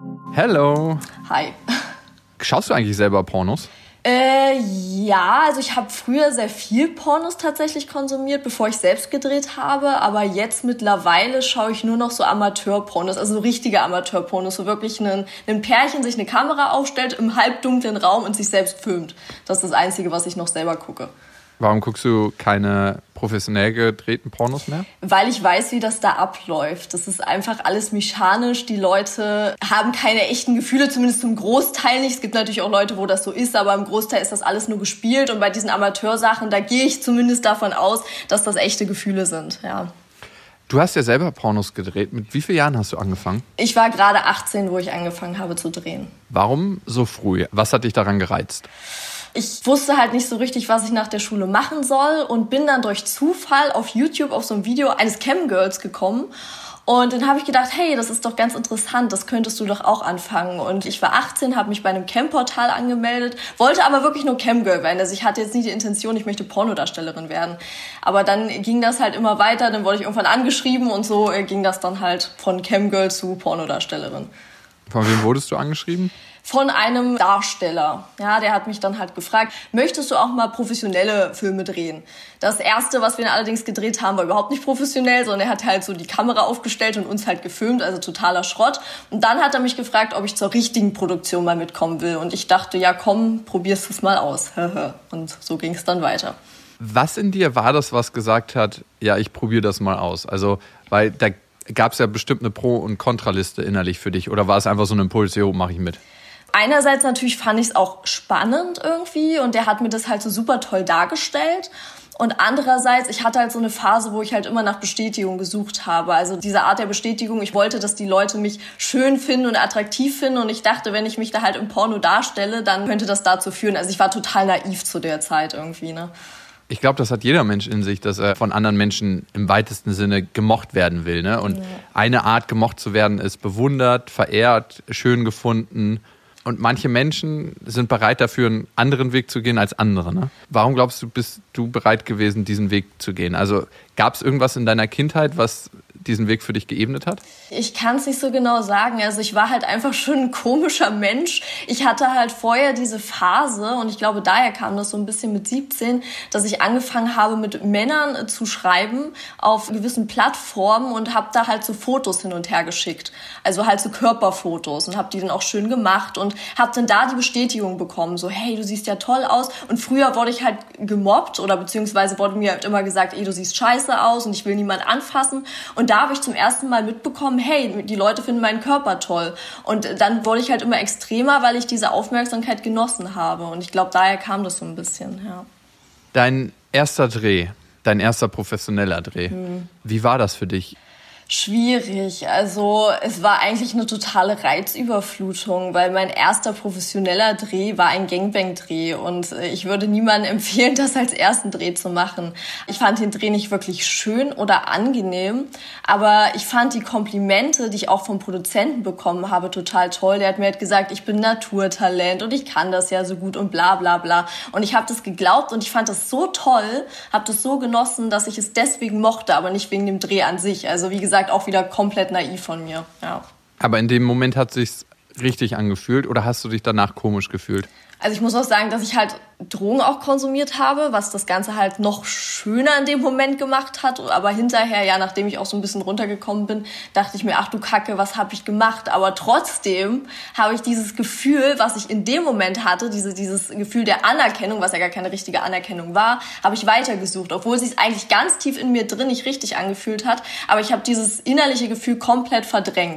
Hello. Hi. Schaust du eigentlich selber Pornos? Äh, ja, also ich habe früher sehr viel Pornos tatsächlich konsumiert, bevor ich selbst gedreht habe, aber jetzt mittlerweile schaue ich nur noch so Amateur-Pornos, also so richtige Amateur-Pornos, so wirklich ein, ein Pärchen sich eine Kamera aufstellt im halbdunklen Raum und sich selbst filmt. Das ist das Einzige, was ich noch selber gucke. Warum guckst du keine professionell gedrehten Pornos mehr? Weil ich weiß, wie das da abläuft. Das ist einfach alles mechanisch. Die Leute haben keine echten Gefühle, zumindest zum Großteil nicht. Es gibt natürlich auch Leute, wo das so ist, aber im Großteil ist das alles nur gespielt. Und bei diesen Amateursachen, da gehe ich zumindest davon aus, dass das echte Gefühle sind, ja. Du hast ja selber Pornos gedreht. Mit wie vielen Jahren hast du angefangen? Ich war gerade achtzehn, wo ich angefangen habe zu drehen. Warum so früh? Was hat dich daran gereizt? Ich wusste halt nicht so richtig, was ich nach der Schule machen soll und bin dann durch Zufall auf YouTube auf so ein Video eines Camgirls gekommen. Und dann habe ich gedacht, hey, das ist doch ganz interessant, das könntest du doch auch anfangen. Und ich war achtzehn, habe mich bei einem Cam-Portal angemeldet, wollte aber wirklich nur Camgirl werden. Also ich hatte jetzt nicht die Intention, ich möchte Pornodarstellerin werden. Aber dann ging das halt immer weiter, dann wurde ich irgendwann angeschrieben und so ging das dann halt von Camgirl zu Pornodarstellerin. Von wem wurdest du angeschrieben? Von einem Darsteller. Ja, der hat mich dann halt gefragt, möchtest du auch mal professionelle Filme drehen? Das erste, was wir allerdings gedreht haben, war überhaupt nicht professionell, sondern er hat halt so die Kamera aufgestellt und uns halt gefilmt, also totaler Schrott. Und dann hat er mich gefragt, ob ich zur richtigen Produktion mal mitkommen will. Und ich dachte, ja komm, probierst es mal aus. Und so ging es dann weiter. Was in dir war das, was gesagt hat, ja, ich probiere das mal aus? Also, weil da gab es ja bestimmt eine Pro- und Kontraliste innerlich für dich. Oder war es einfach so ein Impuls, jo, mach ich mit? Einerseits natürlich fand ich es auch spannend irgendwie und der hat mir das halt so super toll dargestellt. Und andererseits, ich hatte halt so eine Phase, wo ich halt immer nach Bestätigung gesucht habe. Also diese Art der Bestätigung, ich wollte, dass die Leute mich schön finden und attraktiv finden. Und ich dachte, wenn ich mich da halt im Porno darstelle, dann könnte das dazu führen. Also ich war total naiv zu der Zeit irgendwie, ne? Ich glaube, das hat jeder Mensch in sich, dass er von anderen Menschen im weitesten Sinne gemocht werden will, ne? Und ja. Eine Art, gemocht zu werden, ist bewundert, verehrt, schön gefunden. Und manche Menschen sind bereit dafür, einen anderen Weg zu gehen als andere. Ne? Warum glaubst du, bist du bereit gewesen, diesen Weg zu gehen? Also gab es irgendwas in deiner Kindheit, was diesen Weg für dich geebnet hat? Ich kann es nicht so genau sagen. Also ich war halt einfach schon ein komischer Mensch. Ich hatte halt vorher diese Phase und ich glaube, daher kam das so ein bisschen mit siebzehn, dass ich angefangen habe, mit Männern zu schreiben auf gewissen Plattformen und habe da halt so Fotos hin und her geschickt. Also halt so Körperfotos und habe die dann auch schön gemacht und habe dann da die Bestätigung bekommen. So, hey, du siehst ja toll aus. Und früher wurde ich halt gemobbt oder beziehungsweise wurde mir halt immer gesagt, ey, du siehst scheiße aus und ich will niemand anfassen. Und da habe ich zum ersten Mal mitbekommen, hey, die Leute finden meinen Körper toll. Und dann wurde ich halt immer extremer, weil ich diese Aufmerksamkeit genossen habe. Und ich glaube, daher kam das so ein bisschen, ja. Dein erster Dreh, dein erster professioneller Dreh, hm. Wie war das für dich? Schwierig. Also es war eigentlich eine totale Reizüberflutung, weil mein erster professioneller Dreh war ein Gangbang-Dreh und ich würde niemandem empfehlen, das als ersten Dreh zu machen. Ich fand den Dreh nicht wirklich schön oder angenehm, aber ich fand die Komplimente, die ich auch vom Produzenten bekommen habe, total toll. Der hat mir halt gesagt, ich bin Naturtalent und ich kann das ja so gut und bla bla bla. Und ich habe das geglaubt und ich fand das so toll, habe das so genossen, dass ich es deswegen mochte, aber nicht wegen dem Dreh an sich. Also wie gesagt, auch wieder komplett naiv von mir, ja. Aber in dem Moment hat es sich richtig angefühlt oder hast du dich danach komisch gefühlt? Also ich muss auch sagen, dass ich halt Drogen auch konsumiert habe, was das Ganze halt noch schöner in dem Moment gemacht hat. Aber hinterher, ja, nachdem ich auch so ein bisschen runtergekommen bin, dachte ich mir, ach du Kacke, was habe ich gemacht? Aber trotzdem habe ich dieses Gefühl, was ich in dem Moment hatte, diese, dieses Gefühl der Anerkennung, was ja gar keine richtige Anerkennung war, habe ich weitergesucht. Obwohl es sich eigentlich ganz tief in mir drin nicht richtig angefühlt hat. Aber ich habe dieses innerliche Gefühl komplett verdrängt.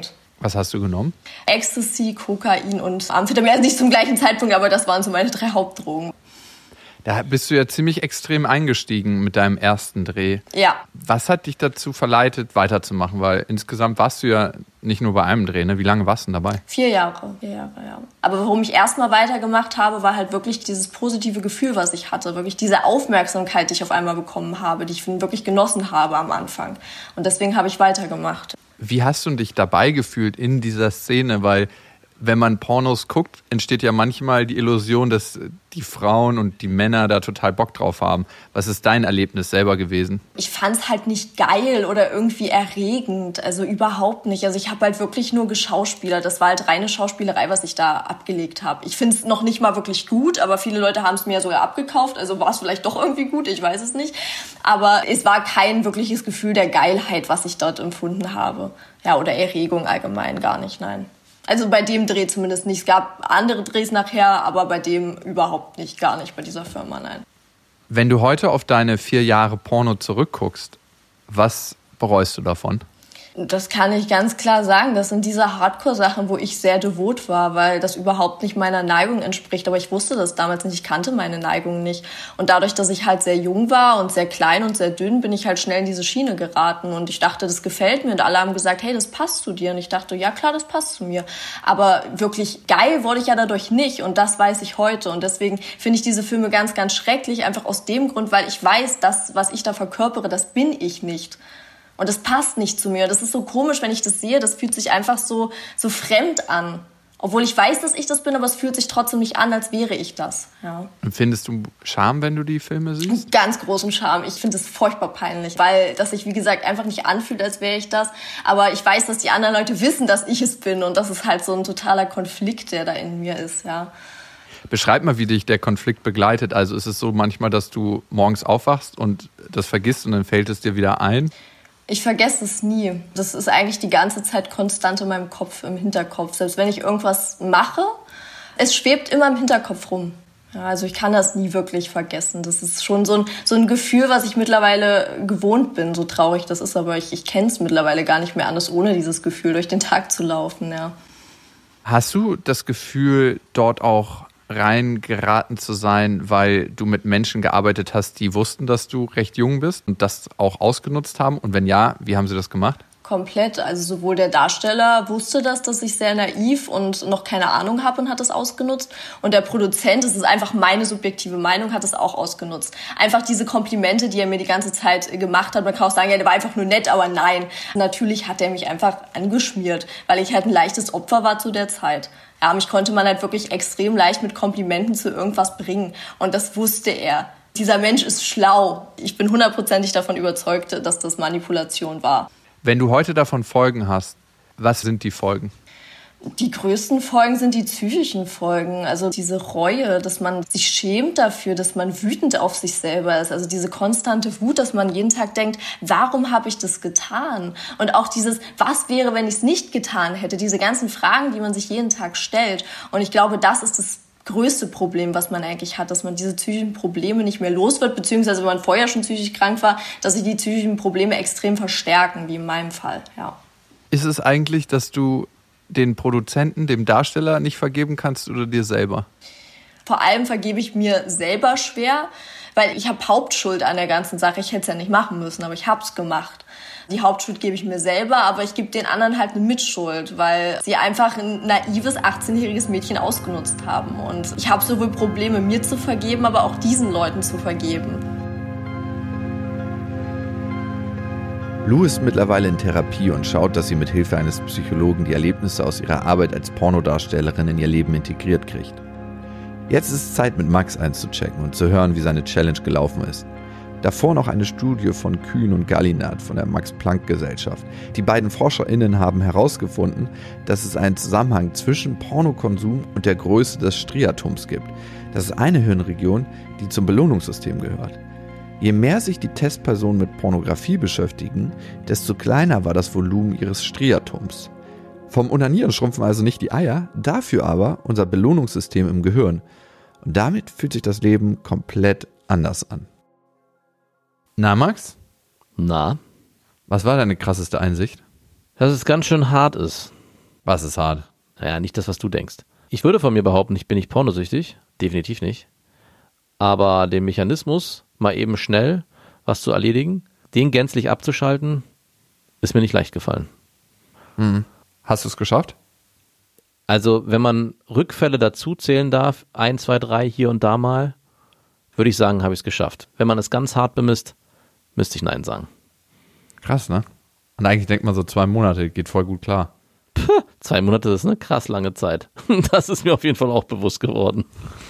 Was hast du genommen? Ecstasy, Kokain und Amphetamin. Also nicht zum gleichen Zeitpunkt, aber das waren so meine drei Hauptdrogen. Da bist du ja ziemlich extrem eingestiegen mit deinem ersten Dreh. Ja. Was hat dich dazu verleitet, weiterzumachen? Weil insgesamt warst du ja nicht nur bei einem Dreh, ne? Wie lange warst du denn dabei? Vier Jahre. Vier Jahre, ja. Aber warum ich erstmal weitergemacht habe, war halt wirklich dieses positive Gefühl, was ich hatte. Wirklich diese Aufmerksamkeit, die ich auf einmal bekommen habe, die ich wirklich genossen habe am Anfang. Und deswegen habe ich weitergemacht. Wie hast du dich dabei gefühlt in dieser Szene? Weil wenn man Pornos guckt, entsteht ja manchmal die Illusion, dass die Frauen und die Männer da total Bock drauf haben. Was ist dein Erlebnis selber gewesen? Ich fand es halt nicht geil oder irgendwie erregend, also überhaupt nicht. Also ich habe halt wirklich nur geschauspielert. Das war halt reine Schauspielerei, was ich da abgelegt habe. Ich finde es noch nicht mal wirklich gut, aber viele Leute haben es mir ja sogar abgekauft. Also war es vielleicht doch irgendwie gut, ich weiß es nicht. Aber es war kein wirkliches Gefühl der Geilheit, was ich dort empfunden habe. Ja, oder Erregung allgemein gar nicht, nein. Also bei dem Dreh zumindest nicht. Es gab andere Drehs nachher, aber bei dem überhaupt nicht, gar nicht bei dieser Firma, nein. Wenn du heute auf deine vier Jahre Porno zurückguckst, was bereust du davon? Das kann ich ganz klar sagen. Das sind diese Hardcore-Sachen, wo ich sehr devot war, weil das überhaupt nicht meiner Neigung entspricht. Aber ich wusste das damals nicht. Ich kannte meine Neigung nicht. Und dadurch, dass ich halt sehr jung war und sehr klein und sehr dünn, bin ich halt schnell in diese Schiene geraten. Und ich dachte, das gefällt mir. Und alle haben gesagt, hey, das passt zu dir. Und ich dachte, ja klar, das passt zu mir. Aber wirklich geil wurde ich ja dadurch nicht. Und das weiß ich heute. Und deswegen finde ich diese Filme ganz, ganz schrecklich. Einfach aus dem Grund, weil ich weiß, das, was ich da verkörpere, das bin ich nicht. Und das passt nicht zu mir. Das ist so komisch, wenn ich das sehe. Das fühlt sich einfach so, so fremd an. Obwohl ich weiß, dass ich das bin, aber es fühlt sich trotzdem nicht an, als wäre ich das. Ja. Empfindest du Scham, wenn du die Filme siehst? Ganz großen Scham. Ich finde es furchtbar peinlich, weil das sich, wie gesagt, einfach nicht anfühlt, als wäre ich das. Aber ich weiß, dass die anderen Leute wissen, dass ich es bin. Und das ist halt so ein totaler Konflikt, der da in mir ist, ja. Beschreib mal, wie dich der Konflikt begleitet. Also ist es so manchmal, dass du morgens aufwachst und das vergisst und dann fällt es dir wieder ein? Ich vergesse es nie. Das ist eigentlich die ganze Zeit konstant in meinem Kopf, im Hinterkopf. Selbst wenn ich irgendwas mache, es schwebt immer im Hinterkopf rum. Ja, also ich kann das nie wirklich vergessen. Das ist schon so ein, so ein Gefühl, was ich mittlerweile gewohnt bin, so traurig das ist. Aber ich, ich kenne es mittlerweile gar nicht mehr anders, ohne dieses Gefühl durch den Tag zu laufen. Ja. Hast du das Gefühl, dort auch reingeraten zu sein, weil du mit Menschen gearbeitet hast, die wussten, dass du recht jung bist und das auch ausgenutzt haben? Und wenn ja, wie haben sie das gemacht? Komplett. Also sowohl der Darsteller wusste das, dass ich sehr naiv und noch keine Ahnung habe und hat das ausgenutzt. Und der Produzent, das ist einfach meine subjektive Meinung, hat das auch ausgenutzt. Einfach diese Komplimente, die er mir die ganze Zeit gemacht hat. Man kann auch sagen, ja, der war einfach nur nett, aber nein. Natürlich hat er mich einfach angeschmiert, weil ich halt ein leichtes Opfer war zu der Zeit. Ja, mich konnte man halt wirklich extrem leicht mit Komplimenten zu irgendwas bringen. Und das wusste er. Dieser Mensch ist schlau. Ich bin hundertprozentig davon überzeugt, dass das Manipulation war. Wenn du heute davon Folgen hast, was sind die Folgen? Die größten Folgen sind die psychischen Folgen. Also diese Reue, dass man sich schämt dafür, dass man wütend auf sich selber ist. Also diese konstante Wut, dass man jeden Tag denkt, warum habe ich das getan? Und auch dieses, was wäre, wenn ich es nicht getan hätte? Diese ganzen Fragen, die man sich jeden Tag stellt. Und ich glaube, das ist das größte Problem, was man eigentlich hat, dass man diese psychischen Probleme nicht mehr los wird, beziehungsweise wenn man vorher schon psychisch krank war, dass sich die psychischen Probleme extrem verstärken, wie in meinem Fall, ja. Ist es eigentlich, dass du den Produzenten, dem Darsteller nicht vergeben kannst oder dir selber? Vor allem vergebe ich mir selber schwer, weil ich habe Hauptschuld an der ganzen Sache. Ich hätte es ja nicht machen müssen, aber ich habe es gemacht. Die Hauptschuld gebe ich mir selber, aber ich gebe den anderen halt eine Mitschuld, weil sie einfach ein naives achtzehnjähriges Mädchen ausgenutzt haben. Und ich habe sowohl Probleme, mir zu vergeben, aber auch diesen Leuten zu vergeben. Lou ist mittlerweile in Therapie und schaut, dass sie mit Hilfe eines Psychologen die Erlebnisse aus ihrer Arbeit als Pornodarstellerin in ihr Leben integriert kriegt. Jetzt ist es Zeit, mit Max einzuchecken und zu hören, wie seine Challenge gelaufen ist. Davor noch eine Studie von Kühn und Gallinat von der Max-Planck-Gesellschaft. Die beiden ForscherInnen haben herausgefunden, dass es einen Zusammenhang zwischen Pornokonsum und der Größe des Striatums gibt. Das ist eine Hirnregion, die zum Belohnungssystem gehört. Je mehr sich die Testpersonen mit Pornografie beschäftigen, desto kleiner war das Volumen ihres Striatums. Vom Onanieren schrumpfen also nicht die Eier, dafür aber unser Belohnungssystem im Gehirn. Und damit fühlt sich das Leben komplett anders an. Na, Max? Na? Was war deine krasseste Einsicht? Dass es ganz schön hart ist. Was ist hart? Naja, nicht das, was du denkst. Ich würde von mir behaupten, ich bin nicht pornosüchtig. Definitiv nicht. Aber den Mechanismus, mal eben schnell was zu erledigen, den gänzlich abzuschalten, ist mir nicht leicht gefallen. Mhm. Hast du es geschafft? Also, wenn man Rückfälle dazu zählen darf, ein, zwei, drei hier und da mal, würde ich sagen, habe ich es geschafft. Wenn man es ganz hart bemisst, müsste ich Nein sagen. Krass, ne? Und eigentlich denkt man so zwei Monate, geht voll gut klar. Puh, zwei Monate ist eine krass lange Zeit. Das ist mir auf jeden Fall auch bewusst geworden.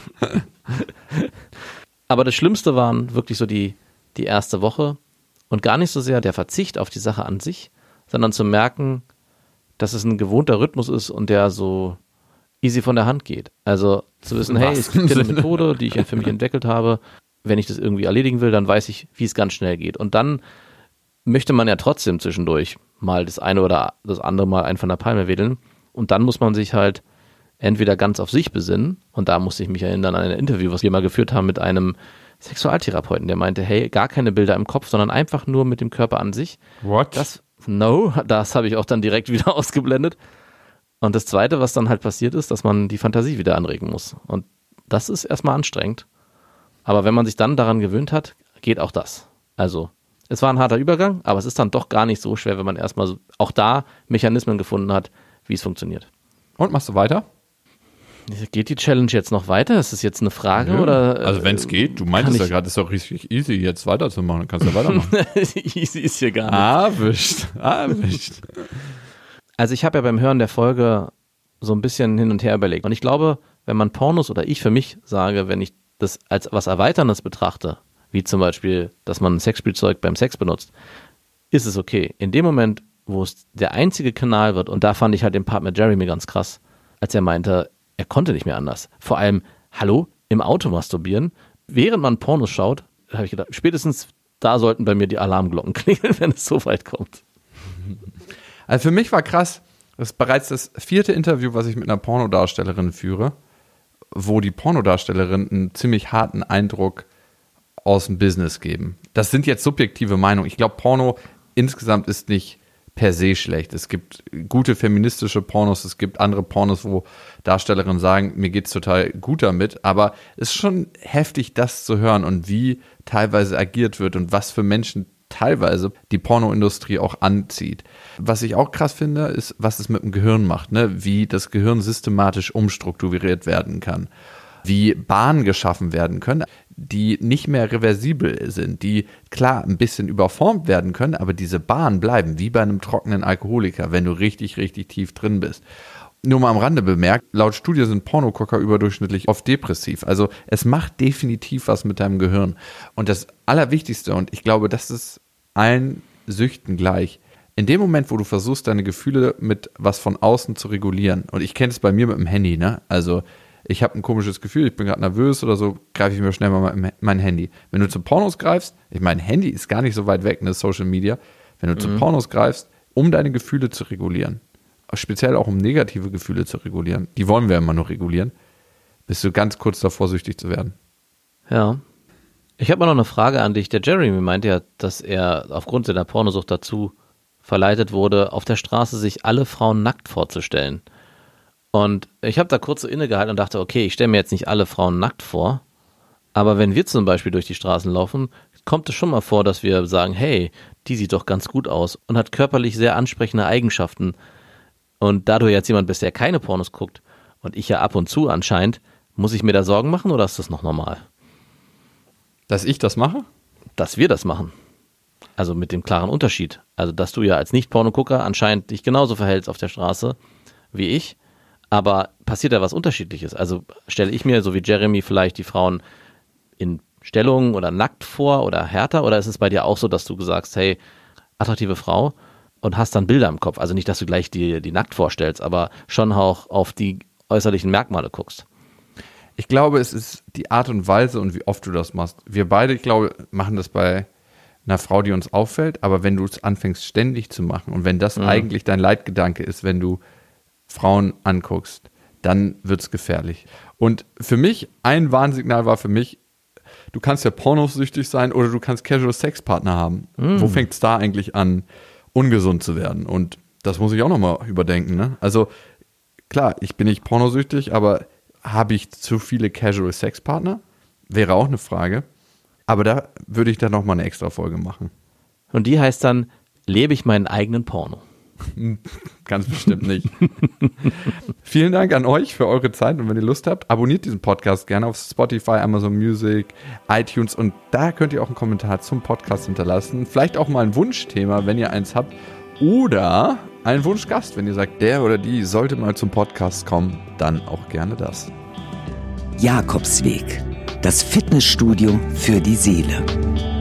Aber das Schlimmste waren wirklich so die, die erste Woche und gar nicht so sehr der Verzicht auf die Sache an sich, sondern zu merken, dass es ein gewohnter Rhythmus ist und der so easy von der Hand geht. Also zu wissen, hey, es gibt eine Methode, die ich für mich entwickelt habe. Wenn ich das irgendwie erledigen will, dann weiß ich, wie es ganz schnell geht. Und dann möchte man ja trotzdem zwischendurch mal das eine oder das andere Mal einen von der Palme wedeln. Und dann muss man sich halt entweder ganz auf sich besinnen. Und da musste ich mich erinnern an ein Interview, was wir mal geführt haben mit einem Sexualtherapeuten, der meinte, hey, gar keine Bilder im Kopf, sondern einfach nur mit dem Körper an sich. What? Das, no, das habe ich auch dann direkt wieder ausgeblendet. Und das Zweite, was dann halt passiert ist, dass man die Fantasie wieder anregen muss. Und das ist erstmal anstrengend. Aber wenn man sich dann daran gewöhnt hat, geht auch das. Also, es war ein harter Übergang, aber es ist dann doch gar nicht so schwer, wenn man erstmal so, auch da Mechanismen gefunden hat, wie es funktioniert. Und machst du weiter? Geht die Challenge jetzt noch weiter? Ist das jetzt eine Frage? Ja. Oder, also wenn es geht, du meintest ja gerade, es ist doch richtig easy, jetzt weiterzumachen. Dann kannst du ja weitermachen. Easy ist hier gar nicht. Erwischt, erwischt. Also ich habe ja beim Hören der Folge so ein bisschen hin und her überlegt. Und ich glaube, wenn man Pornos oder ich für mich sage, wenn ich das als was Erweiterndes betrachte, wie zum Beispiel, dass man ein Sexspielzeug beim Sex benutzt, ist es okay. In dem Moment, wo es der einzige Kanal wird, und da fand ich halt den Part mit Jeremy ganz krass, als er meinte, er konnte nicht mehr anders. Vor allem, hallo, im Auto masturbieren, während man Pornos schaut, habe ich gedacht, spätestens da sollten bei mir die Alarmglocken klingeln, wenn es so weit kommt. Also für mich war krass, das ist bereits das vierte Interview, was ich mit einer Pornodarstellerin führe, wo die Pornodarstellerin einen ziemlich harten Eindruck aus dem Business geben. Das sind jetzt subjektive Meinungen. Ich glaube, Porno insgesamt ist nicht per se schlecht. Es gibt gute feministische Pornos, es gibt andere Pornos, wo Darstellerinnen sagen, mir geht's total gut damit, aber es ist schon heftig, das zu hören und wie teilweise agiert wird und was für Menschen teilweise die Pornoindustrie auch anzieht. Was ich auch krass finde, ist, was es mit dem Gehirn macht, ne? Wie das Gehirn systematisch umstrukturiert werden kann, wie Bahnen geschaffen werden können, die nicht mehr reversibel sind, die klar ein bisschen überformt werden können, aber diese Bahnen bleiben, wie bei einem trockenen Alkoholiker, wenn du richtig, richtig tief drin bist. Nur mal am Rande bemerkt, laut Studie sind Pornogucker überdurchschnittlich oft depressiv. Also es macht definitiv was mit deinem Gehirn. Und das Allerwichtigste, und ich glaube, das ist allen Süchten gleich, in dem Moment, wo du versuchst, deine Gefühle mit was von außen zu regulieren, und ich kenne es bei mir mit dem Handy, ne? Also ich habe ein komisches Gefühl, ich bin gerade nervös oder so, greife ich mir schnell mal mein Handy. Wenn du zu Pornos greifst, ich meine, Handy ist gar nicht so weit weg, ne, Social Media, wenn du mhm. zu Pornos greifst, um deine Gefühle zu regulieren, speziell auch um negative Gefühle zu regulieren, die wollen wir immer nur regulieren, bist du ganz kurz davor, süchtig zu werden. Ja. Ich habe mal noch eine Frage an dich. Der Jeremy meinte ja, dass er aufgrund seiner Pornosucht dazu verleitet wurde, auf der Straße sich alle Frauen nackt vorzustellen. Und ich habe da kurz so innegehalten und dachte, okay, ich stelle mir jetzt nicht alle Frauen nackt vor, aber wenn wir zum Beispiel durch die Straßen laufen, kommt es schon mal vor, dass wir sagen, hey, die sieht doch ganz gut aus und hat körperlich sehr ansprechende Eigenschaften. Und da du jetzt jemand bist, der keine Pornos guckt und ich ja ab und zu anscheinend, muss ich mir da Sorgen machen oder ist das noch normal? Dass ich das mache? Dass wir das machen. Also mit dem klaren Unterschied. Also dass du ja als Nicht-Pornogucker anscheinend dich genauso verhältst auf der Straße wie ich. Aber passiert da was Unterschiedliches? Also stelle ich mir, so wie Jeremy, vielleicht die Frauen in Stellung oder nackt vor oder härter? Oder ist es bei dir auch so, dass du sagst, hey, attraktive Frau und hast dann Bilder im Kopf? Also nicht, dass du gleich die, die nackt vorstellst, aber schon auch auf die äußerlichen Merkmale guckst. Ich glaube, es ist die Art und Weise und wie oft du das machst. Wir beide, ich glaube, machen das bei einer Frau, die uns auffällt, aber wenn du es anfängst ständig zu machen und wenn das mhm. eigentlich dein Leitgedanke ist, wenn du Frauen anguckst, dann wird's gefährlich. Und für mich, ein Warnsignal war für mich, du kannst ja pornosüchtig sein oder du kannst Casual-Sex-Partner haben. Mm. Wo fängt's da eigentlich an, ungesund zu werden? Und Das muss ich auch nochmal überdenken, ne? Also, klar, ich bin nicht pornosüchtig, aber habe ich zu viele Casual-Sex-Partner? Wäre auch eine Frage. Aber da würde ich dann nochmal eine extra Folge machen. Und die heißt dann, lebe ich meinen eigenen Porno? Ganz bestimmt nicht. Vielen Dank an euch für eure Zeit und wenn ihr Lust habt, abonniert diesen Podcast gerne auf Spotify, Amazon Music, iTunes und da könnt ihr auch einen Kommentar zum Podcast hinterlassen. Vielleicht auch mal ein Wunschthema, wenn ihr eins habt oder einen Wunschgast, wenn ihr sagt, der oder die sollte mal zum Podcast kommen, dann auch gerne das. Jakobsweg, das Fitnessstudio für die Seele.